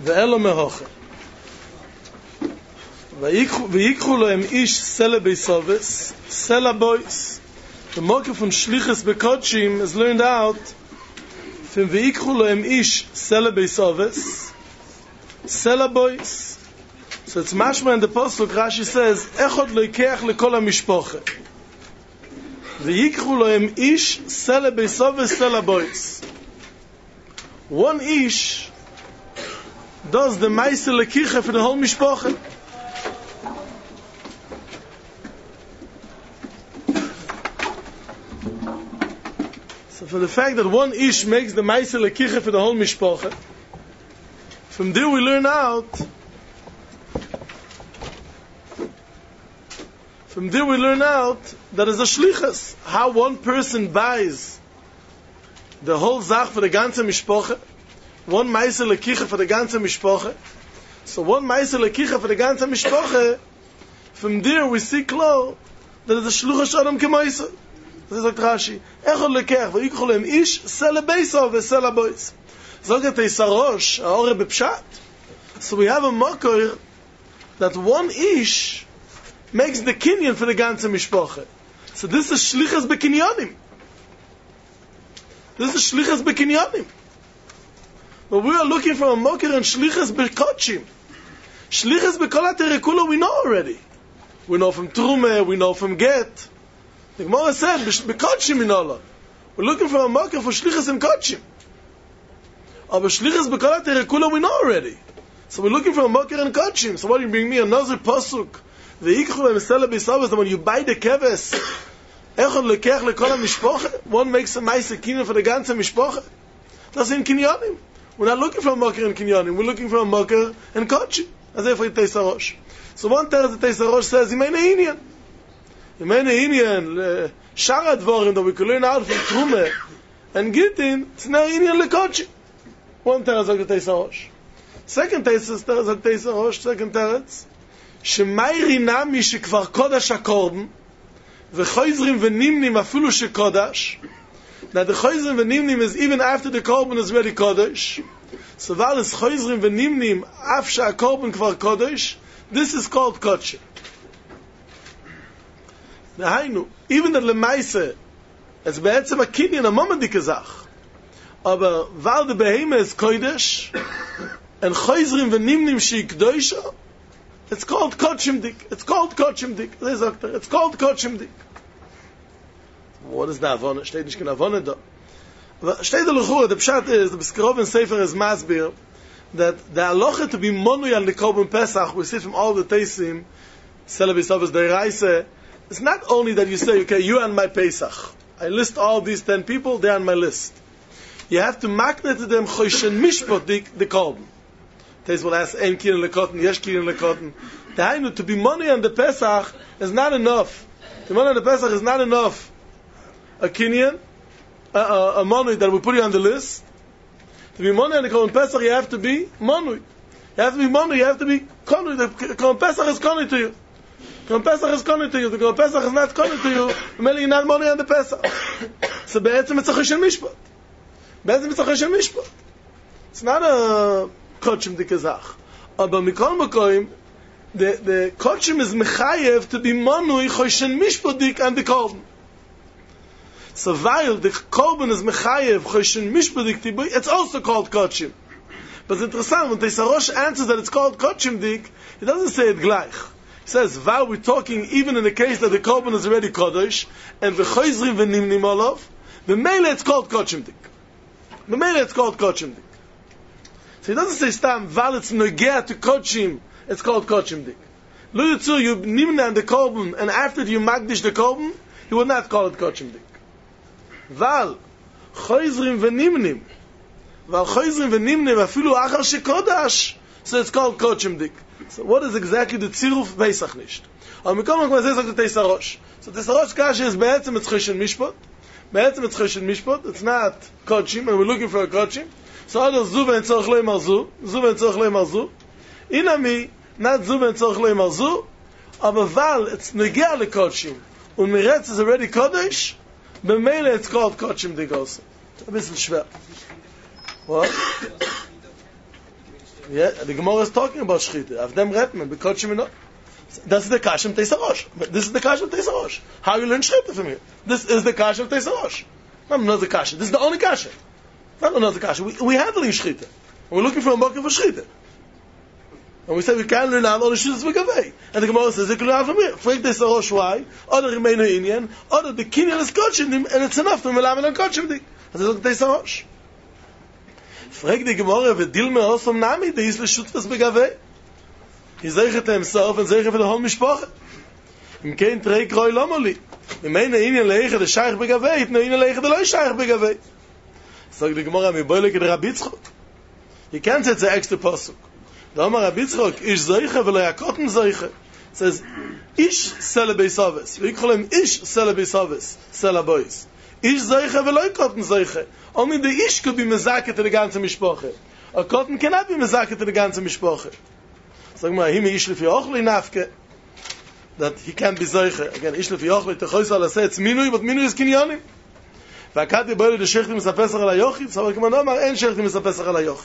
ואלו מהוכה. ויקחו להם איש סלע beisoves, סלע boys. The marker von Shlichus Bekodshim is learned out from v'yikchu lohem ish sela beisoves, sela boys. So it's mashma in the Pasuk, Rashi says, echod loikeach lekol ha-mishpoche. V'yikchu lohem ish sela beisoves, sela boys. One ish does the maise lekicha for the whole mishpoche. For the fact that one ish makes the Maise Lekicha for the whole mishpocha, from there we learn out that is a shlichus, how one person buys the whole zach for the ganze mishpocha, one Maise Lekicha for the ganze mishpocha. So one Maise Lekicha for the ganze mishpocha, from there we see clear that is a shluchas adam kemaisa. Das sagt Rashi, echol lekech, v'yikchu lehem ish, sela beisov, v'sela bois. Zoget Eisarosh, ha'ore b'pshat. So we have a makor that one ish makes the kinyan for the ganze mishpoche. So this is shlichas bekinyanim. But we are looking for a makor and shlichas bekodshim. Shlichas bekolat terekula we know already. We know from Trumeh, we know from Get. The Gemara said, "Bekodshim in Allah." We're looking for a marker for shlichus and kodshim. But shlichus b'kolat terekula we know already. So we're looking for a marker and kodshim. So why do you bring me another pasuk? V'yikchu lehem sela beisoves. That when you buy the keves, echod lekech lekol ha-mishpoche. One makes a ma'aseh kinyan for the ganze mishpoche. That's in kinyanim. We're not looking for a marker and kinyanim. We're looking for a marker and kodshim. As if it's Eisarosh. So one tells that Eisarosh says, "Imene inyan." Imene inyan shara dvorim that we could learn out from Trumeh and Gittin. It's now inyan lekodshim. One teretz like the Eisarosh. Second teretz like the Eisarosh. Second teretz shemayri nami shekvar kodash hakorban v'choizrim v'nimnim afilu shekodash. Now the choizrim v'nimnim is even after the korban is ready kodash. So while it's choizrim v'nimnim af she'akorban kvar kodash, this is called kodshim. Even the lemaise, it's be'etzem a kinyan, a momentike zach. Aber weil the beheme is kodesh, and choizrim v'nimnim she'ikdoisha, it's called kodshim dik. It's called kodshim dik. What is the avona? Steht nicht kein avona da. Steht the lechura, the pshat is, the Biskarov in Sefer is masbir, that the halacha to be monui on the korban Pesach, we see from all the teisim, sela beisoves deiraisa. It's not only that you say, okay, you on my Pesach. I list all these 10 people, they're on my list. You have to magnet to them choishen mishpot the korban. Teis will ask, ein kirin lekoten, yesh kirin lekoten. Dahainu, to be money on the Pesach is not enough. The money on the Pesach is not enough. A kinyan, a money that we put you on the list. To be money on the korban Pesach, you have to be money. You have to be money, you have to be konui. The korban Pesach is konui to you. The Pesach is coming to you. The Pesach is not coming to you. You're not money on the Pesach. So be'etzem it's a choshen mishpat. It's not a kodshim dikazach. But mikol makoim, the kodshim is mechayev to be monui choshen mishpat dik and the korban. So while the korban is mechayev choshen mishpat dik tibu, it's also called kodshim. But it's interesting when Eisarosh answers that it's called kodshim dik, he doesn't say it gleich. He says, while we're talking even in the case that the korban is already kodesh, and the choizrim v'nimnim olav, the mele it's called kodshim dik. So he doesn't say stam, while it's nogea to kodshim, it's called kodshim dik. Lo yitzu, you nimna on the korban, and after you magdish the korban, you would not call it kodshim dik. While choizrim v'nimnim afilu achar shekodash, so it's called kodshim dik. So what is exactly the tziruf Pesach nicht? Aber wir kommen mal sagen the Eisarosh. So the Eisarosh kash is be'etzem it's choshen mishpat. It's not kodshim, and we're looking for a kodshim. So other zuv and tzorch leimar zu. Inami not zuv and tzorch leimar zu. Aber val it's negea le kodshim. Und miretz is already kodesh. B'meile it's called kodshim dik also. It's a bisschen schwer. What? Yeah, the Gemara is talking about Shchita. Of them Retman, because Shemino. This is the Kash of Teisarosh. This is the Kash of Teisarosh. How you learn Shchita from here? This is the Kash of Teisarosh. Not another Kash. This is the only Kash. Not another Kash. We handling Shchita. We're looking for a Mokim for Shchita. And we say we can't learn out all the Shchitas Begavei. And the Gemara says, you can learn from here. Frag Teisarosh, why? Other Remeinu Inyan, other the Kinyan is Kotchim, and it's enough to Melamed on Kotchim Dik. And look at Teisarosh. Frag the Gemara, Vedil me Osam Nami, the Isle Shutfas Begavei. He zeichet himself and zeichet for the whole mishpacha. Im kein trei kroi lomoli. Im eine Inyan leiche de Shaykh Begavei, no Inyan leiche de Loi Shaykh Begavei. Sag die Gemara, mi boile ke de Rabbi Yitzchok. You can't say it's an extra pasuk. Da Amar Rabbi Yitzchok, ish zeiche velo yakoten zeiche. It says, ish sele beisaves. We call him ish sele beisaves, sele bois. Ish zeiche velo yakoten zeiche. Only the ish could be mezaket to the ganze mishpacha. A koten cannot be mezaket to the ganze mishpacha. Sag mal, him ish lefi ochle nafke, that he can't be zeiche. Again, ish lefi ochle, techois ala se, it's minui, but minui is kinyanim. V'akati boile de shechtim misapesach ala yochid, so kama no amar, en shechtim misapesach ala yochid.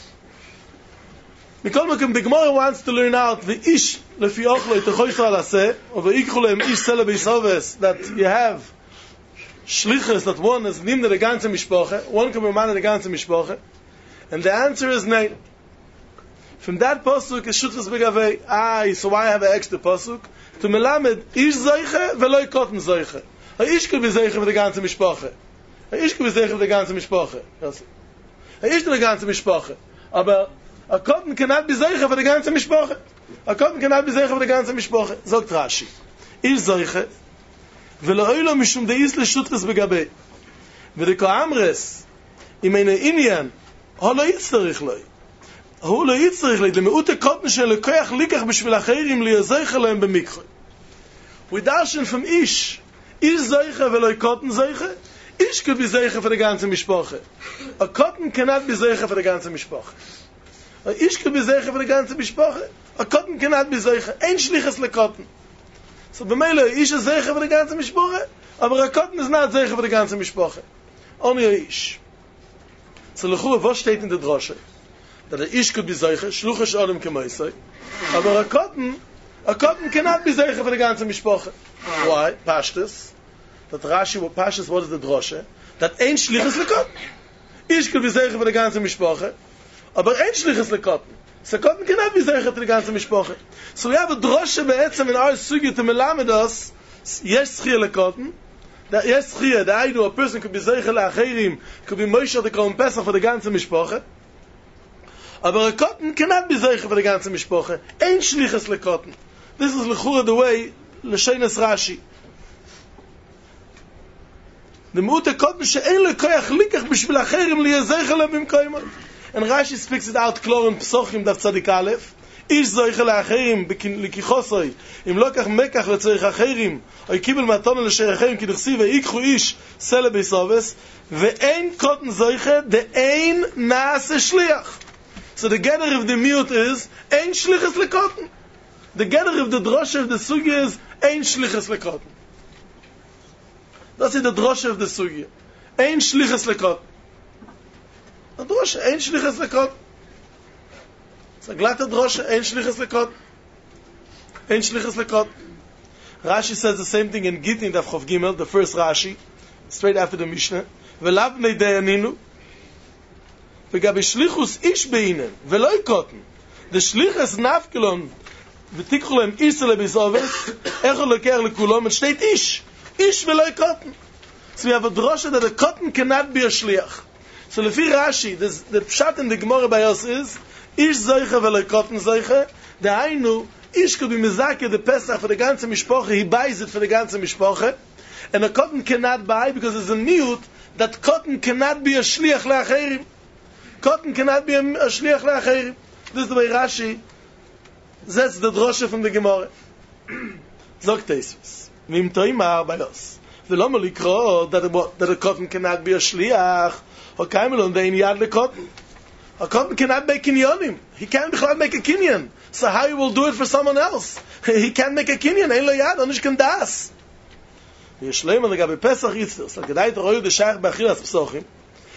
Mikol mekim, the Gemara wants to learn out the ish lefi ochle, techois ala se, or the ikholem ish sele beisoves, that you have shlichus, that one is nimde the ganze mishpoche, one can be man the ganze mishpoche, and the answer is nay. From that pasuk is Shutfas Begavei. So why have an extra pasuk? To melamed ish zeiche veloi koten zeiche. A ish could be zeiche for the ganze mishpache. A ish could be zeiche for the ganze mishpache. A ish to the ganze mishpache. Aber a koten cannot be zeiche for the ganze mishpache. A koten cannot be zeiche for the ganze mishpache. Sagt Rashi. Ish zeiche veloi lo mishum de isle Shutfas Begavei. V'deko amres im eine Inyan holo yitzarich loi. הוא לא יצטרך למיעוט הקוטן של לקוח ליקח בשביל אחרים ליזייך להם במקרה. We darshan from ish zeiche ולא קוטן zeiche. Ish could be zeiche for the ganze mishpache. A cotton cannot be zeiche for the ganze mishpache. A ish could be zeiche for the ganze mishpache. A cotton cannot be zeiche. Ein shlichas le cotton. So b'meile ish is zeiche for the ganze mishpache, aber a cotton is not zeiche for the ganze mishpache. Only a ish. So l'chua, what steht in the droshe? That a ish could be zeiche, shluchish adam kemaisai, aber a cotton cannot be zeiche for the ganze mishpache. Why? Pashtus. That Rashi, what Pashtus, what is the droshe? That ein shlichus le cotton. Ish could be zeiche for the ganze mishpache, aber ein shlichus le cotton. So cotton cannot be zeiche for the ganze mishpache. So we have a droshe be'etzem in our sugi to melamed us, yesh schia le cotton, that yesh schia, the idea a person could be zeiche le acherim, could be Moshe the Kohen Pesach for the ganze mishpache, aber a cotton cannot be zeiche for the ganze mishpache. Ein shlichus le cotton. This is l'chura the way l'sheines Rashi. The mu'ute cotton she'en le koyach likach b'shvil acherim liyazeiche le b'mkoimot. And Rashi speaks it out clear in Psochim daf tzadik aleph. Ish zeiche le acherim likichosoi im lokach mekach letzorich acherim oy kibel matona l'sher acherim ki d'chsi ve'ikchu ish sele b'yisoves ve'en cotton zeiche de'ein naase shliach. So the gather of the mute is ein shlichus le cotton. The gather of the drosha of the sugi is ein shlichus le cotton. That's the drosha of the sugi. Ein shlichus le cotton. The drosha ein shlichus le cotton. It's a glatte drosha ein shlichus le cotton. Ein shlichus le cotton. Rashi says the same thing in Gittin Daf Chof Gimel, the first Rashi, straight after the Mishnah. V'lav nei dayaninu. וגם שליחוס איש בעינן, ולא יקוטן. דשליחס נפקלון, ותיקחו להם איסה לביסובס, איך הוא לקח לכולם, את שתית איש. איש ולא יקוטן. So we have a drosha that a cotton cannot be a shliach. So לפי Rashi, the pshat in the Gemara by us is, איש זויכה ולא יקוטן זויכה, דהיינו, איש could be mezakeh the Pesach for the ganze mishpoche, he buys it for the ganze mishpoche, and a cotton cannot buy because it's a miut, that cotton cannot be a shliach le'acherim. Cotton cannot be a shliach le'acherim. This is the way Rashi, that's the drosha from the Gemara. Zog Teisvis. V'im toimar bayos. V'lo mo likro that a cotton cannot be a shliach. Or kaimelon ve'in yad le-cotton. A cotton cannot make kinyonim. He can't make a kinyan. So how he will do it for someone else? He can't make a kinyan. Ein lo yad, onish kan das. V'yeshleim on the gabi Pesach yitzir. So kedai to royu de shayach b'achilas psochim.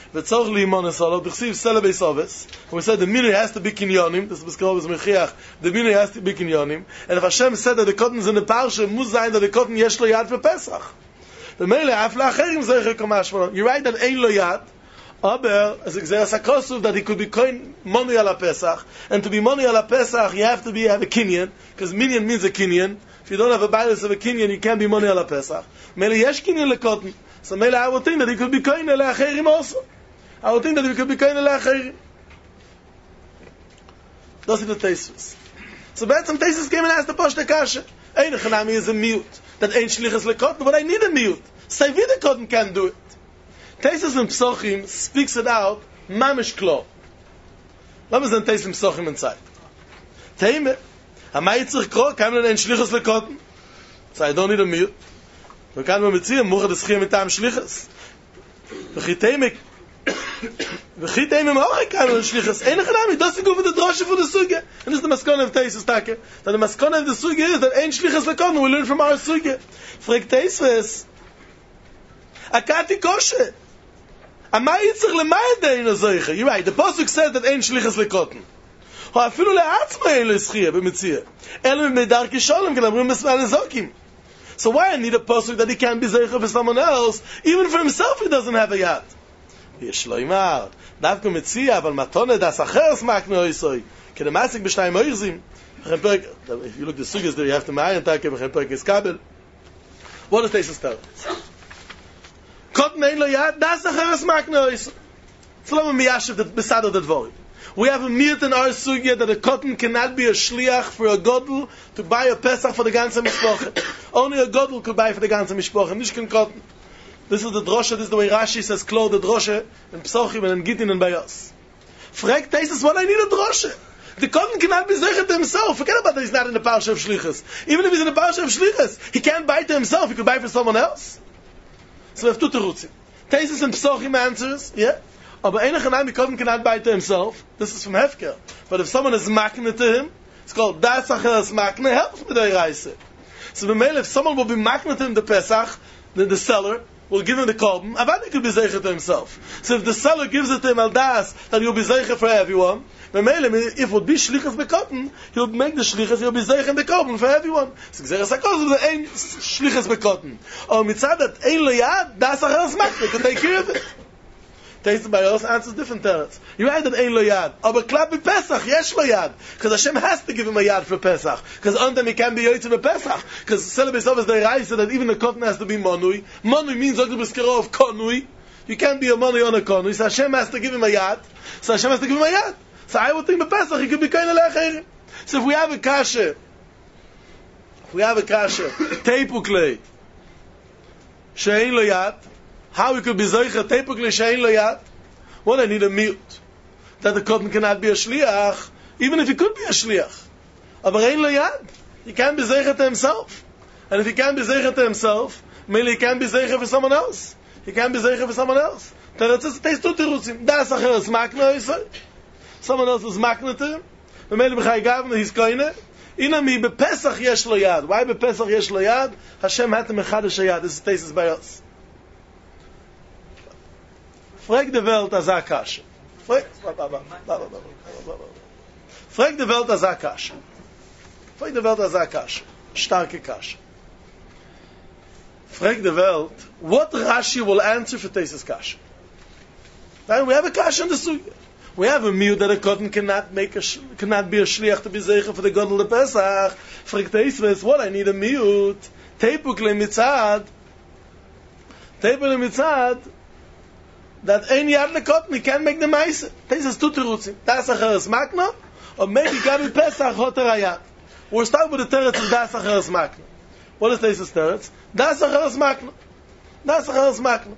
V'tzorch li'imon esolo, d'chsiv sele beis oves, and we said the minui has to be kinyonim, this is called as mechiach, the minui has to be kinyonim, and if Hashem said that the cotton is in the parsha, muss sein that the cotton yesh lo yad for Pesach. The meile af la'acherim zeicher kamashmaron. You're right that ein lo yad, aber as exeras hakosuf that he could be koin money ala Pesach, and to be money ala Pesach you have to have a kinyan, because minyan means a kinyan. If you don't have a balance of a kinyan, you can't be money ala Pesach. Meile yesh kinyan le cotton. So meile I would think that he could be koin ala acherim also. I would think that he could be koin ala acherim. Those are the tastes. So bad some tastes came and asked the Poshta Kasha. Ein chanami is a mute. That ain't shlichus le cotton, but I need a mute. Say the cotton can't do it. Teisus in Psochim speaks it out, mamish klo. Let me say Teisus in Psochim inside. Teime, amay yitzich kro, kam len ein shlichus le cotton. So I don't need a mute. We can be mitziyah, mucha deschiyah mitam shlichus. V'chiteime moche kam len shlichus. Ein chanami, das is over the droshe for the suge. And this is the maskona of Teisus Take. That the maskona of the suge is that ein shlichus le cotton, we learn from our suge. Frek Teisus, akati koshe. You're right, the Pasuk says that ain't shlichus lekotten. Afilu le'atzma ein le'schiyah b'mitziyah. Elam medarki shalom k'namrim b'smal ezokim. So why I need a Pasuk that he can't be zeicha for someone else? Even for himself he doesn't have a yad. Yesh lo imar. Davka mitziyah, aval matone das acheres makne oisoi. Kedemasik b'shnayim oirzim. If you look at the sugas there, you have to ma'ayin take v'chem perek is kabel. What does Teisus tell us? Cotton ein lo yad, das acheres makne oisoi. So let me miyashiv the besad of the dvorim. We have a miyat in our sugya that a cotton cannot be a shliach for a godel to buy a Pesach for the ganze mishpoche. Only a godel could buy for the ganze mishpoche, nicht kein cotton. This is the drosha, this is the way Rashi says, Klo, the drosha, in Psochim and in Gittin and Bayos. Frag Teisus, what I need a drosha? The cotton cannot be zeichet to himself. Forget about that he's not in the parsha of shlichus. Even if he's in the parsha of shlichus, he can't buy to himself, he could buy for someone else. So we have two terutzim. Teisus and Psochim answers, yeah? Aber eine Chanami, the cotton cannot buy to himself. This is from Hefker. But if someone is makne to him, it's called das acheres makne, helps with the reise. So if someone will be makne to him the Pesach, then the seller will give him the korban, Avadi could be zeicher to himself. So if the seller gives it to him al das, that he'll be zeicher for everyone, if it would be shlichus bekotten, he'll make the shlichus, he'll be zeicher in the korban for everyone. So Gzeres HaKosov, there ain't shlichus bekotten. Or mitzad that ein lo yad, das acheres makne, could take care of it. Teisus Bayos answers different terms. You right that ein lo yad. Aber klap be Pesach, yesh lo yad. Because Hashem has to give him a yad for Pesach. Because on them he can't be yoytze be Pesach. Because Selebes of is the Rai said that even the cotton has to be monui. Monui means like the beskero of konui. You can't be a monui on a konui. So Hashem has to give him a yad. So Hashem has to give him a yad. So I would think be Pesach he could be kain alecherim. So if we have a kasha, teipuklei, she'ein lo yad, how we could be zeicha tepukli she'ein lo yad? Well, I need a mute. That the cotton cannot be a shliach, even if he could be a shliach. Aber ein lo yad. He can't be zeicha to himself. And if he can't be zeicha to himself, maybe he can't be zeicha for someone else. He can't be zeicha for someone else. Then it's just taste two terutzim. Das acheres makna oisoi. Someone else is makna to him. Maybe b'chai gavna he's koine. Inami bepesach yesh lo yad. Why bepesach yesh lo yad? Hashem had to mechadesh yad. This is Teisus Bayos. Frag the Welt as a kasha. Frag the Welt as a kasha. Frag the Welt as a kasha. Starke kasha. Frag the Welt, what Rashi will answer for Teisus kasha? Now we have a kasha in the sugya. We have a mute that a cotton cannot be a shliach to be zeicha for the God of the Pesach. Frag Teisus, what I need a mute. Teipuk le mitzad. That ein yad lekotn, he can't make the meise. Teisus two terutzim. Das acheres makna, or maybe gabi Pesach hoter hayad. We're starting with the teretz of das acheres makna. What is Teisus teretz? Das acheres makna. Das acheres makna.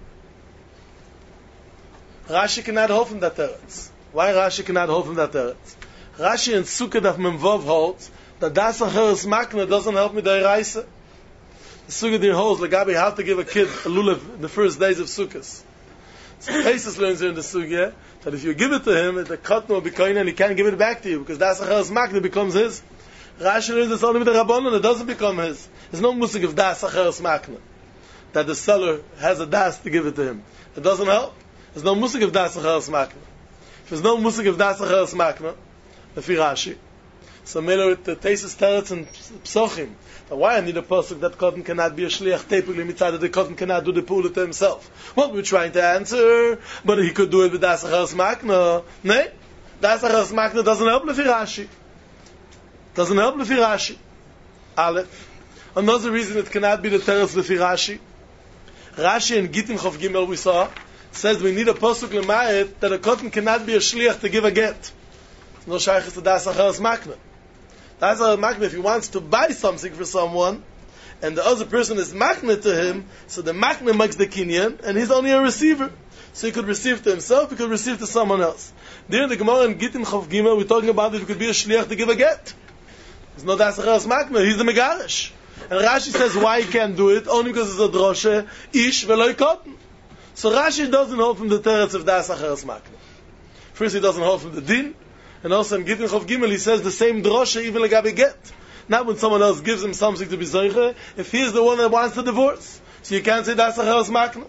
Rashi cannot hold from that teretz. Why Rashi cannot hold from that teretz? Rashi in Sukkot of Memvov holds that das acheres makna doesn't help me the reise. The Sukkot there holds legabi how to give a kid a lulav in the first days of Sukkot. So Teisus learns here in the sugya that if you give it to him, the cotton will be koine and he can't give it back to you because das acheres makna becomes his. Rashi learns this only with the Rabbanon, it doesn't become his. There's no musik of das acheres makna that the seller has a das to give it to him. It doesn't help. There's no musik of das acheres makna. If there's no musik of das acheres makna, lefi Rashi, so mele with the Tesis Teretz and Psochim, but why I need a pasuk that cotton cannot be a shliach typically mitzad the cotton cannot do the pula to himself? What we're trying to answer, but he could do it with das acheres makna. No, das acheres makna doesn't help lefi Rashi. Doesn't help lefi Rashi. Aleph. Another reason it cannot be the teretz lefi Rashi. Rashi in Gittin Chof Gimel we saw says we need a pasuk lemayet that a cotton cannot be a shliach to give a get. No shaykhis to das acheres makna. Das acheres makna, if he wants to buy something for someone, and the other person is makna to him, so the makna makes the kinyan, and he's only a receiver. So he could receive to himself, he could receive to someone else. There in the Gemara in Gittin Chof Gimel, we're talking about if he could be a shliach to give a get. There's no das acheres makna, he's the megarish. And Rashi says why he can't do it, only because it's a droshe, ish veloy cotton. So Rashi doesn't hold from the teretz of das acheres makna. First he doesn't hold from the din, and also in Gittin Chof Gimel he says the same droshe even legabe get. Not when someone else gives him something to be zeiche, if he is the one that wants to divorce. So you can't say das acheres makna.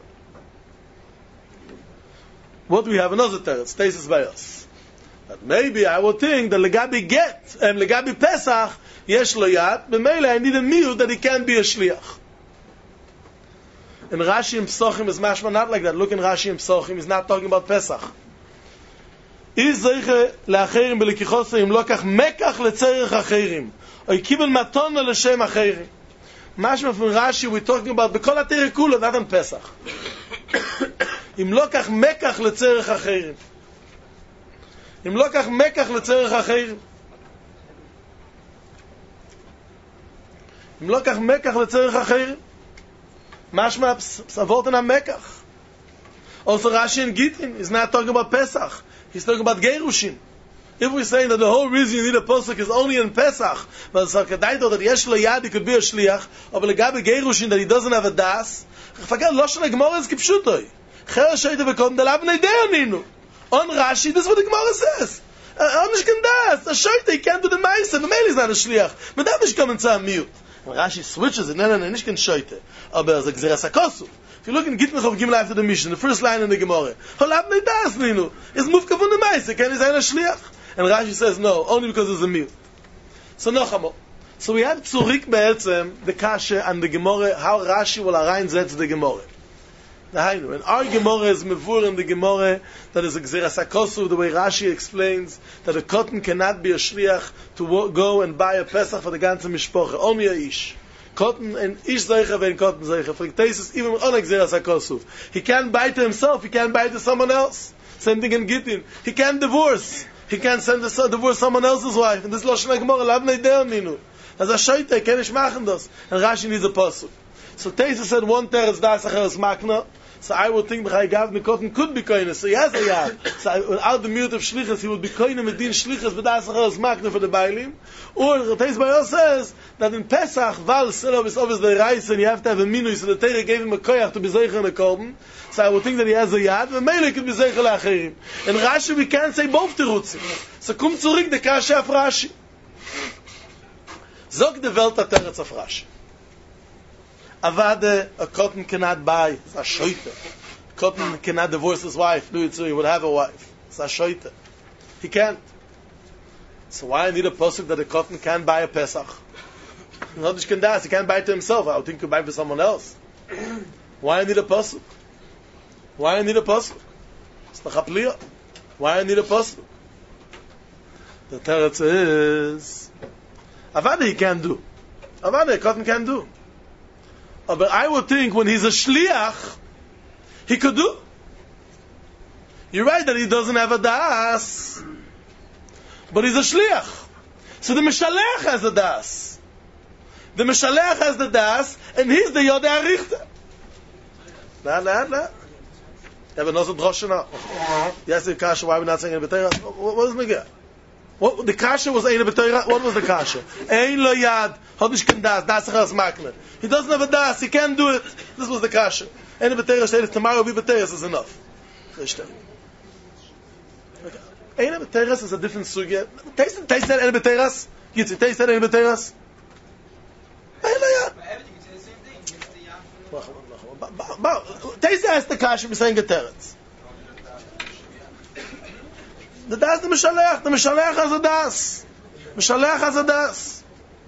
What do we have? Another teretz, Tesis by us. But maybe I would think that legabe get and legabe pesach yesh lo yad, b'meile I need a miut that he can't be a shliach. In Rashi and Psochim is mashma not like that. Look in Rashi and Psochim, he's not talking about Pesach. Is zeiche le'acherim b'lekichosa im lokach mekach letzerech acherim or kibel matona l'shem acherim. Mashma from Rashi we're talking about b'kol ha'terei kula, not on Pesach. Im lokach mekach letzerech acherim. Im lokach mekach letzerech acherim. Im lokach mekach letzerech acherim. Mashma psavot and mekach. Also Rashi and Gittin is not talking about Pesach. He's talking about Gerushin. If we're saying that the whole reason you need a pasuk is only in Pesach, but Sarkadaito that yesh lo yad he could be a shliach, or legabe Gerushin that he doesn't have a das, forget Lashon Gemara is kipshutoi. Cher sheite bekom dalav neidei aninu. On Rashi, this is what the Gemara says. Onish can das. A sheite he can't do the ma'aseh. The male is not a shliach. But that is coming to a mute. When Rashi switches it, no, nicht can sheite. Aber es gzeras hakosu. If you look in Gittin Chof Gimel after the mission, the first line in the Gemara, Holav neidas ninu. Is mufka von the ma'aseh. Can he say a shliach? And Rashi says no, only because it's a mute. So no, so we have Tzurik Be'etzem, the Kasha and the Gemara, how Rashi will reinsetz the Gemara. And our Gemara is mevur in the Gemara that is a Gzeras HaKosu, the way Rashi explains that a cotton cannot be a shliach to go and buy a Pesach for the ganze Mishpoche, only a ish. Cotton and ish zeicha vein cotton zeicha. For Tesis, even on Gzeras HaKosu. He can't buy to himself, he can't buy to someone else. Same thing in Gittin. He can't divorce. He can't send a divorce someone else's wife. And this Lashon HaGemara, lav neidei aninu. As a shaita, ken ish machen das. And Rashi needs a pasuk. So Tesis said one teretz das acheres makna. So I would think that Gav Nikotin could be koine. So he has a yad. So without the mute of shlichus, he would be koine medin shlichus b'das acheres makna for the bailim. Or Tesis Bayo says that in Pesach, Val Silov is obviously the rice, and you have to have a minu. So the Torah gave him a koyach to be zeicher in a korban. So I would think that he has a yad, and maybe he could be zeicher la'acherim. In Rashi we can't say both terutzim. So come zurück the kasha of Rashi. Zog the Welt a teretz of Rashi. Avade, a cotton cannot buy. It's a shoite. Cotton cannot divorce his wife. Do it so he would have a wife. It's a shoite. He can't. So why I need a pasuk that a cotton can't buy a Pesach? Not he can das. He can't buy it to himself. I would think he could buy it for someone else. Why I need a pasuk? Why I need a pasuk? It's the chapliya. Why I need a pasuk? The teretz is Avade he can't do. Avade a cotton can't do. But I would think when he's a shliach, he could do. You're right that he doesn't have a das, but he's a shliach. So the mishalech has a das. The mishalech has the das, and he's the yodei arichta. Nah. Have another drosha now. Yes, the kasha. Why are we not saying it b'teira? What is the What the kasha was ein b'teira? What was the kasha? Ein lo yad. Hodish kan das acheres makna. He doesn't have a das. He can't do it. This was the kasha. Ein b'teira said tomorrow will be b'teira is enough. Ein b'teira is a different sugya. Taste said ein b'teira. Yitzit taste said ein b'teira. Ein lo yad. Taste asked the kasha. We're saying the teretz. The das the Mishalech has a das. Mishalech has a das.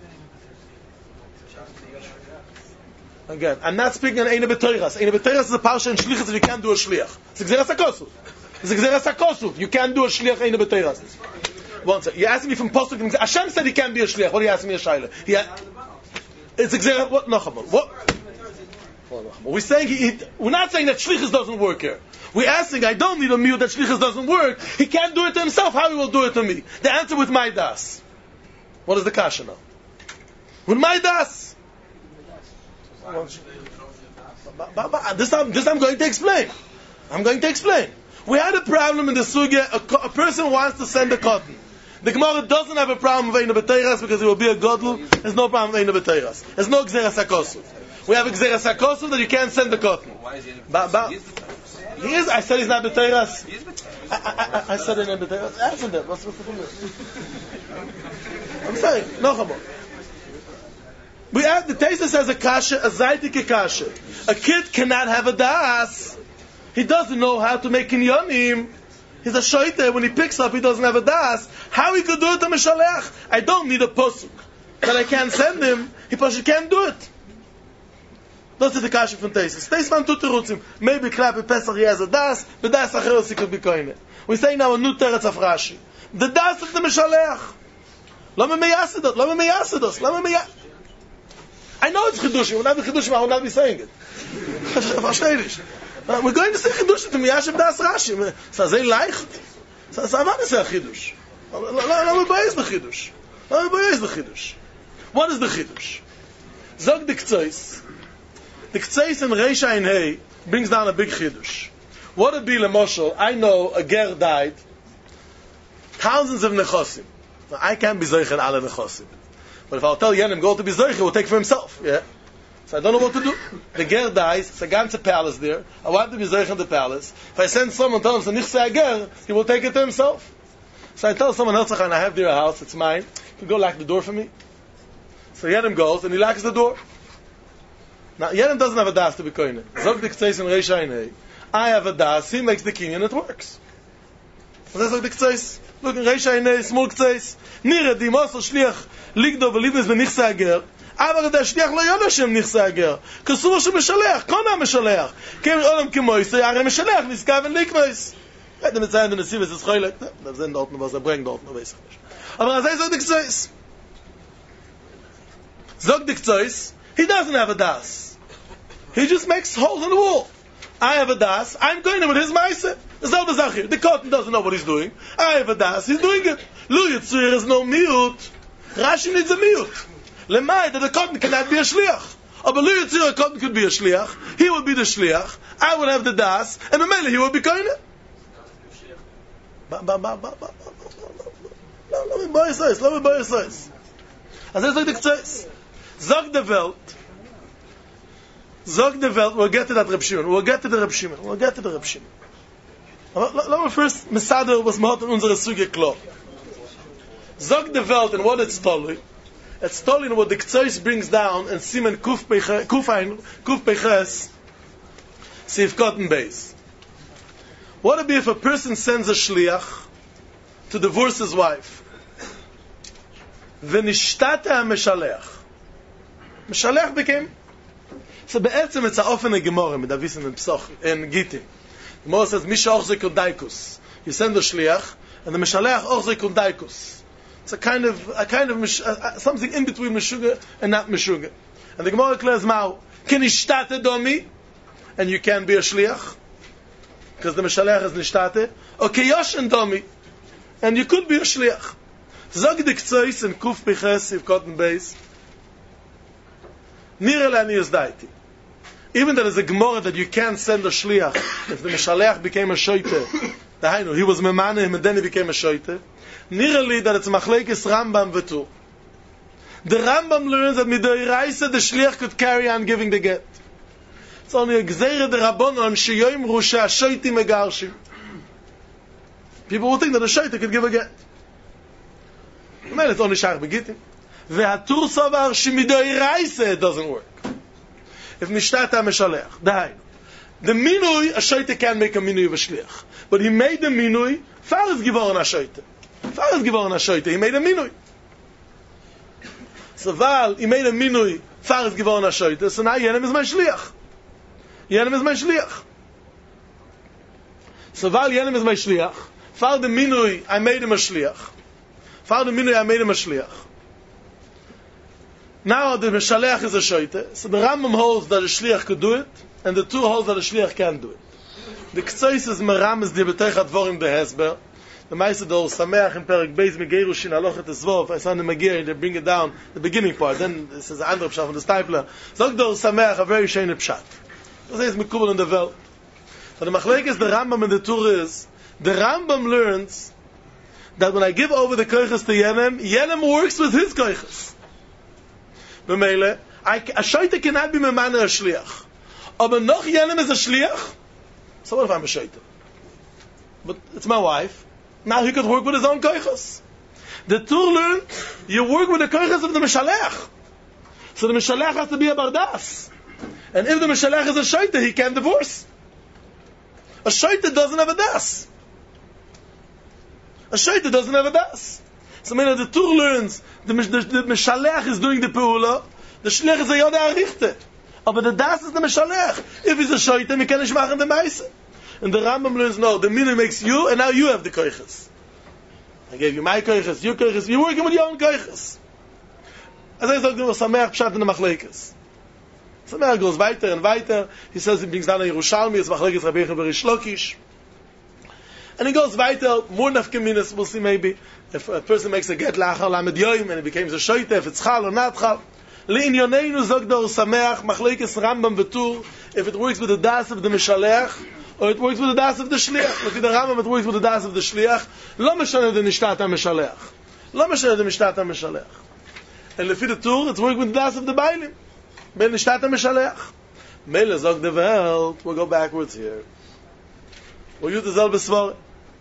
Again, I'm not speaking on Eine B'Toiras. Eine B'Toiras is a parsha in Shlichus that you can't do a Shliach. It's Gzeras HaKosuf. It's Gzeras HaKosuf. You can't do a Shliach Eine B'Toiras. One second. You asked me from Posuk. Hashem said he can't be a Shliach. What are you asking me a Shaila? It's Gzeras... What? Nachamon. What? We're saying we're not saying that Shlichus doesn't work here. We're asking, I don't need a mute that Shlichus doesn't work. He can't do it to himself. How he will do it to me? The answer with my das. What is the kasha now? With my das. This I'm going to explain. We had a problem in the sugya. A person wants to send a cotton. The Gemara doesn't have a problem with Eina B'Teiras because it will be a godel. There's no problem with Eina B'Teiras. There's no Gzeras HaKosuf. We have a Gzeras HaKosuf that you can't send the cotton. Why is he He is. I said he's not B'Teiras. I said he's not B'Teiras. Answer that. What's the problem? I'm saying, no Chabot. We have the Taisa says a kasha, a zaytike kasha. A kid cannot have a das. He doesn't know how to make kinyonim. He's a shoite. When he picks up, he doesn't have a das. How he could do it to Mishalech? I don't need a posuk that I can't send him. He can't do it. That's the kasha from Taisa. Taisa man tut terutzim. Maybe Klapi Pesach he has a das. The das acheros he could be koine. We say now a new teretz of Rashi. The das of the Mishalech. Lama meyasedos. I know it's Chidushim. We're not the Chidushim. I will not be saying it. We're going to say Chidushim to Miyashem Das Rashi. So they leicht. So I want to say Chidush. Let me buy the Chidush. What is the Chidush? Zog the Ktsois. The Ktsois in Reisha in Hey brings down a big Chidush. What would be Lemoshel? I know a ger died. Thousands of Nechosim. I can't be Zoichen alle Nechosim. But if I'll tell Yenim go to be Zoiche, he'll take for himself. Yeah? So I don't know what to do. The ger dies, it's a ganze palace there. I want to be Zoiche in the palace. If I send someone to tell him, so ger, he will take it to himself. So I tell someone else, I have there a house, it's mine. You can go lock the door for me. So Yenim goes and he locks the door. Now Yenim doesn't have a das to be koine. Zog the Ktseis in Reisha Inei. I have a das, he makes the kinyan, it works. So that's like the Ktseis. Look in Reisha Inei, small Ktseis. Nire di Mosel Shliach Ligdo v'Libnes b'Nichse Hager. Aber der Shliach lo yoda shem Nichse Hager. Kasur shem Meshalech, kona Meshalech. Kem olam kemoise, are Meshalech niskaven liknois. Hätte mit sein, wenn es ist schoile. Da sind dort noch was bringt dort, weiß ich nicht. Aber er sagt Ktseis. Zog the Ktseis, he doesn't have a das. He just makes holes in the wall. I have a das, I'm going in with his meise. The cotton doesn't know what he's doing. I have a das, he's doing it. Lu Yitzur is no mute. Rashi needs a mute. Lemay that the cotton cannot be a shliach. But Lu Yitzur, a cotton could be a shliach. He would be the shliach. I would have the das, and the mele he would be koine. Let me buy his size. As I say the Ktseis. Zog the Welt, we'll get to that Reb Shimon. We'll get to the Reb Shimon. Let me first, Mesader was mahot in unsere Suge klar. Zog the Welt, and what it's totally. It's totally what the Ktseis brings down, and Simen Kuf Peches, Sif Cotton Base. What would be if a person sends a shliach to divorce his wife? V'nishtata ha-meshalech. Meshalech became... So be'etzem it's a offene Gemara, mit Avisim and Psoch, in Gittin. The Gemara says, Misha ochzek udaikus. You send a shliach, and the meshalech ochzek udaikus. It's a kind of something in between meshuga and not meshuga. And the Gemara declares, Mao, can ishtata domi, and you can be a shliach, because the meshalech is nishtate, or kiyoshen domi, and you could be a shliach. Zog the Ktseis and Kuf Piches, if cotton base, Nire lani is daiti. Even there is a Gemara that you can't send a shliach if the meshalech became a shoite. He was memane him and then he became a shoite. Nire li that it's machlekes Rambam v'tu. The Rambam learns that midoiraisa the shliach could carry on giving the get. It's only a gzeire de rabbonon sheyoim rusha shoiti megarshim. People will think that a shoite could give a get. It's only shach begittim. Ve'atur savar shemidoiraisa it doesn't work. If nishtata meshalech, the minui a shoite can make a minui of a shliach, but he made the minui Far is geworden a Scheute. Far is geworden a Scheute. He made a minui. So weil he made a minui, far is geworden a Scheute. So now Yenem is my shliach. Yenem is my shliach. So weil Yenem is my shliach, far the minui, I made him a shliach. Far the minui, I made him a shliach. Now the Meshalech is a Shoite. So the Rambam holds that the Shliach could do it, and the two holds that the Shliach can't do it. The Ktsois is Meram is the B'teich Advorim the Hesber. The Meise Dor Sameach in Perek Beis Megerushin Alochet Esvov. I saw the Magir, they bring it down, the beginning part. Then this is the Andre Pshat from the Stipler. Zog Dor Sameach, a very shane Pshat. This is Mikubel in the Welt. But the Machlek is the Rambam and the Tur is, the Rambam learns that when I give over the Koiches to Yenem, Yenem works with his Koiches. B'meile, a Shoite cannot be memana a Shliach. Aber noch Yenem is a Shliach. So what if I'm a Shoite? But it's my wife. Now he could work with his own koiches. The Tur learned, you work with the koiches of the Meshalech. So the Meshalech has to be a bardas. And if the Meshalech is a Shoite, he can't divorce. A Shoite doesn't have a das. A Shoite doesn't have a das. So the Tur learns, the Meshalech is doing the Peula, the Shliach is a Yode Arichte. But the das is the Meshalech. If he's a Shoite, we can't machen the Meise. And the Rambam learns, no, the Minui makes you, and now you have the koiches. I gave you my koiches, your koiches, you're working with your own koiches. As I said, Sameach Pshat in the Machlekes. Sameach goes weiter and weiter. He says he brings down a Yerushalmi, it's Machlekes Rabbi Yechanan Berish Lakish. And he goes weiter, more nafkeminas, we'll see maybe, if a person makes a get lachal lamed yoim, and it becomes a shoite, if it's chal or not chal. Le'inyoneinu zog dor Sameach, Machlekes Rambam Betur, if it works with the das of the Meshalech, or it works with the das of the Shliach. Look at the Rambam, it works with the das of the Shliach. Lo meshane the Nishtat HaMeshalech. Lo meshane the Nishtat HaMeshalech. And lefi the Tur, it's working with the das of the Bailim. Ben Nishtat HaMeshalech. Mele zog the Welt. We'll go backwards here. We'll use the selbe Svar.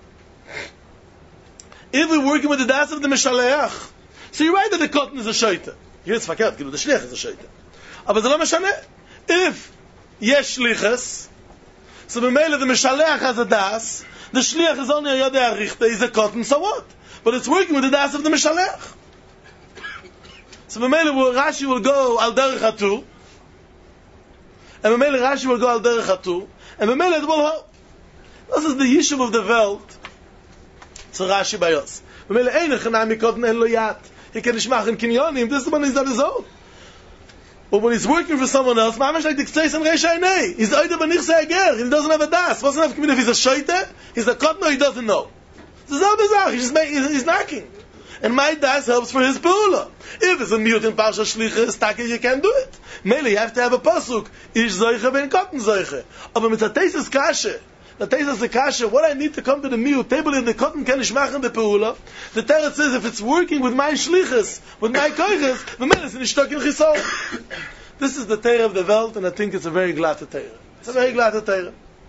If we're working with the das of the Meshalech, so you're right that the cotton is a Shoite. Here it's fakert, the Shliach is a Shoite. Aber זה לא משנה. If yesh Shlichas, so b'meile the Meshalech has a das, the Shliach is only a Yodei Arichte, he's a cotton, so what? But it's working with the das of the Meshalech. So b'meile Rashi will go al derech hatu, and b'meile Rashi will go al derech hatu, and b'meile it will help. This is the Yishuv of the Welt, so Rashi bayos. B'meile eine chanami cotton en lo yat, he can ishmach kinyonim, this is when he's on his own. But when he's working for someone else, mamash like the Ktseis and Reisha Einei. He's either b'nichse ager, he doesn't have a das. What's enough community if he's a shoite? He's a kotno, he doesn't know. This is all bizarre, he's knocking. And my das helps for his peula. If it's a mute in Parsha Shlichus, taki, you can't do it. Mainly you have to have a pasuk. Ish zoiche ben kotn zoiche. Aber mit der Tesis kashe, the Tesis the kashe, what I need to come to the mute, table in the kotn can ish machen the peula. The Teretz says if it's working with my shlichus, with my koiches, the man is in ishtok in chisol. This is the Teirah of the Welt, and I think it's a very glad Teirah. It's a very glad Teirah.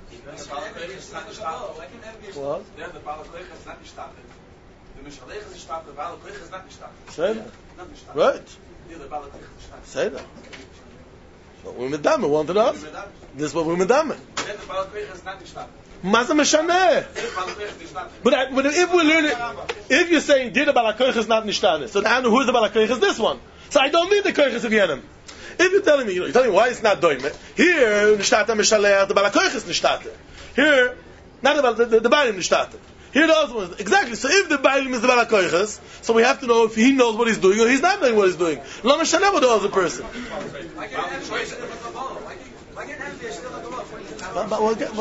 What? The Balakleich is not started. The Meshalech is started. The Balakleich is not started. Say that. Right. The Balakleich is started. Say that. So we're medammer. Want to ask? This is what we're medammer. The Balakleich is not started. Maza meshaneh. But if we learn it, if you're saying the Balakleich is not nishtanis, so now who is the Balakleich is this one? So I don't need the koiches of Yenem. If you're telling me, you're telling me why it's not doime. Here, nishtata meshalech, the balakoich is nishtata. Here, not about the bailim nishtata. Here the other one is, exactly. So if the bailim is the balakoiches, so we have to know if he knows what he's doing or he's not knowing what he's doing. Lo meshaleh with the other person. But we'll get.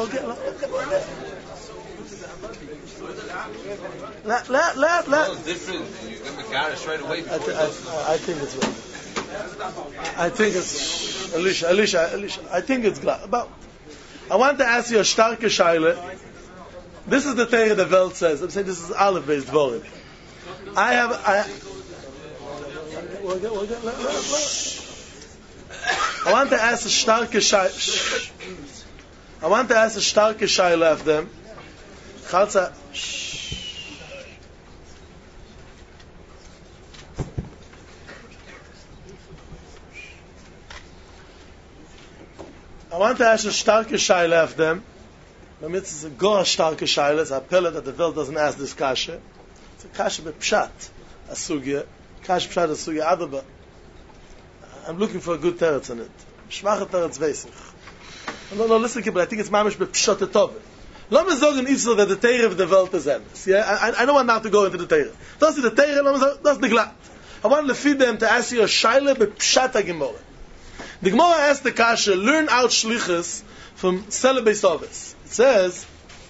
Let. Different. You get the car straight away. I think it's right. I think it's Alicia. I think it's glad. But I want to ask you a starke shaila. This is the Teirah the Welt says. I'm saying this is Aleph based Dvorim. I want to ask a starke shaila. I want to ask a starke shaila of them. Chalza. I want to ask a starke shaila of them. Damit it's a goa starke Shaila, it's a appellate that the Welt doesn't ask this kasha. It's a kasha bepshat, a sugya. Kasha bepshat, a sugya adaba. I'm looking for a good teretz on it. Schwache teretz weisig. No, listen, but I think it's mamish bepshat etove. Let me say in Israel that the Teire of the Welt is endless. Yeah? I don't want now to go into the Teire. That's the Teire, let me say, that's the Glat. I want to feed them to ask you a Shaila bepshat HaGemorah. The Gemara asked the kasha, learn out shlichus from Sele Beis Oves. It says,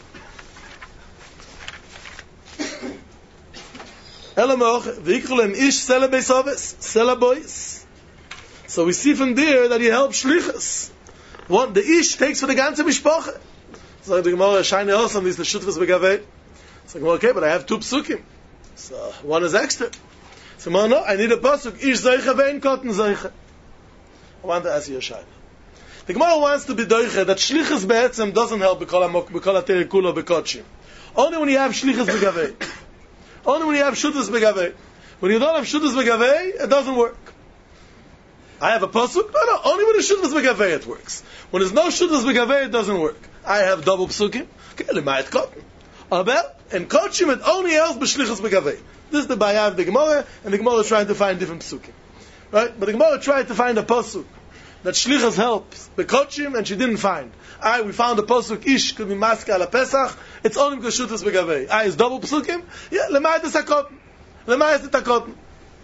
Elamoch, v'yikrulem ish Sele Beis Oves, Sele boys. So we see from there that he helps shlichus. The ish takes for the ganze mishpacha. So the Gemara, shine awesome, is the shutfus begavei. So the Gemara, okay, but I have two psukim. So one is extra. So no, I need a pasuk, ish zeicha ve'en kotten zeicha. I want to ask you a shayla. The Gemara wants to be doiche that shlichus be'etzem doesn't help b'kol ha'teri kula b'kodshim. Only when you have shlichus begavei. Only when you have shutfus begavei. When you don't have shutfus begavei, it doesn't work. I have a pasuk? No. Only when the shutfus begavei it works. When there's no shutfus begavei, it doesn't work. I have double psukim. Okay, lemayit kotten. Aber in kodshim it only helps b'shlichus begavei. This is the bayah of the Gemara, and the Gemara is trying to find different psukim. Right? But the Gemara tried to find a pasuk that shlichus helps b'kodshim, and she didn't find. We found a pasuk ish could be maske ala Pesach. It's only because shutfus begavei. Is double psukim. Yeah, lemayit is hakotten. Lemayit is hakotten.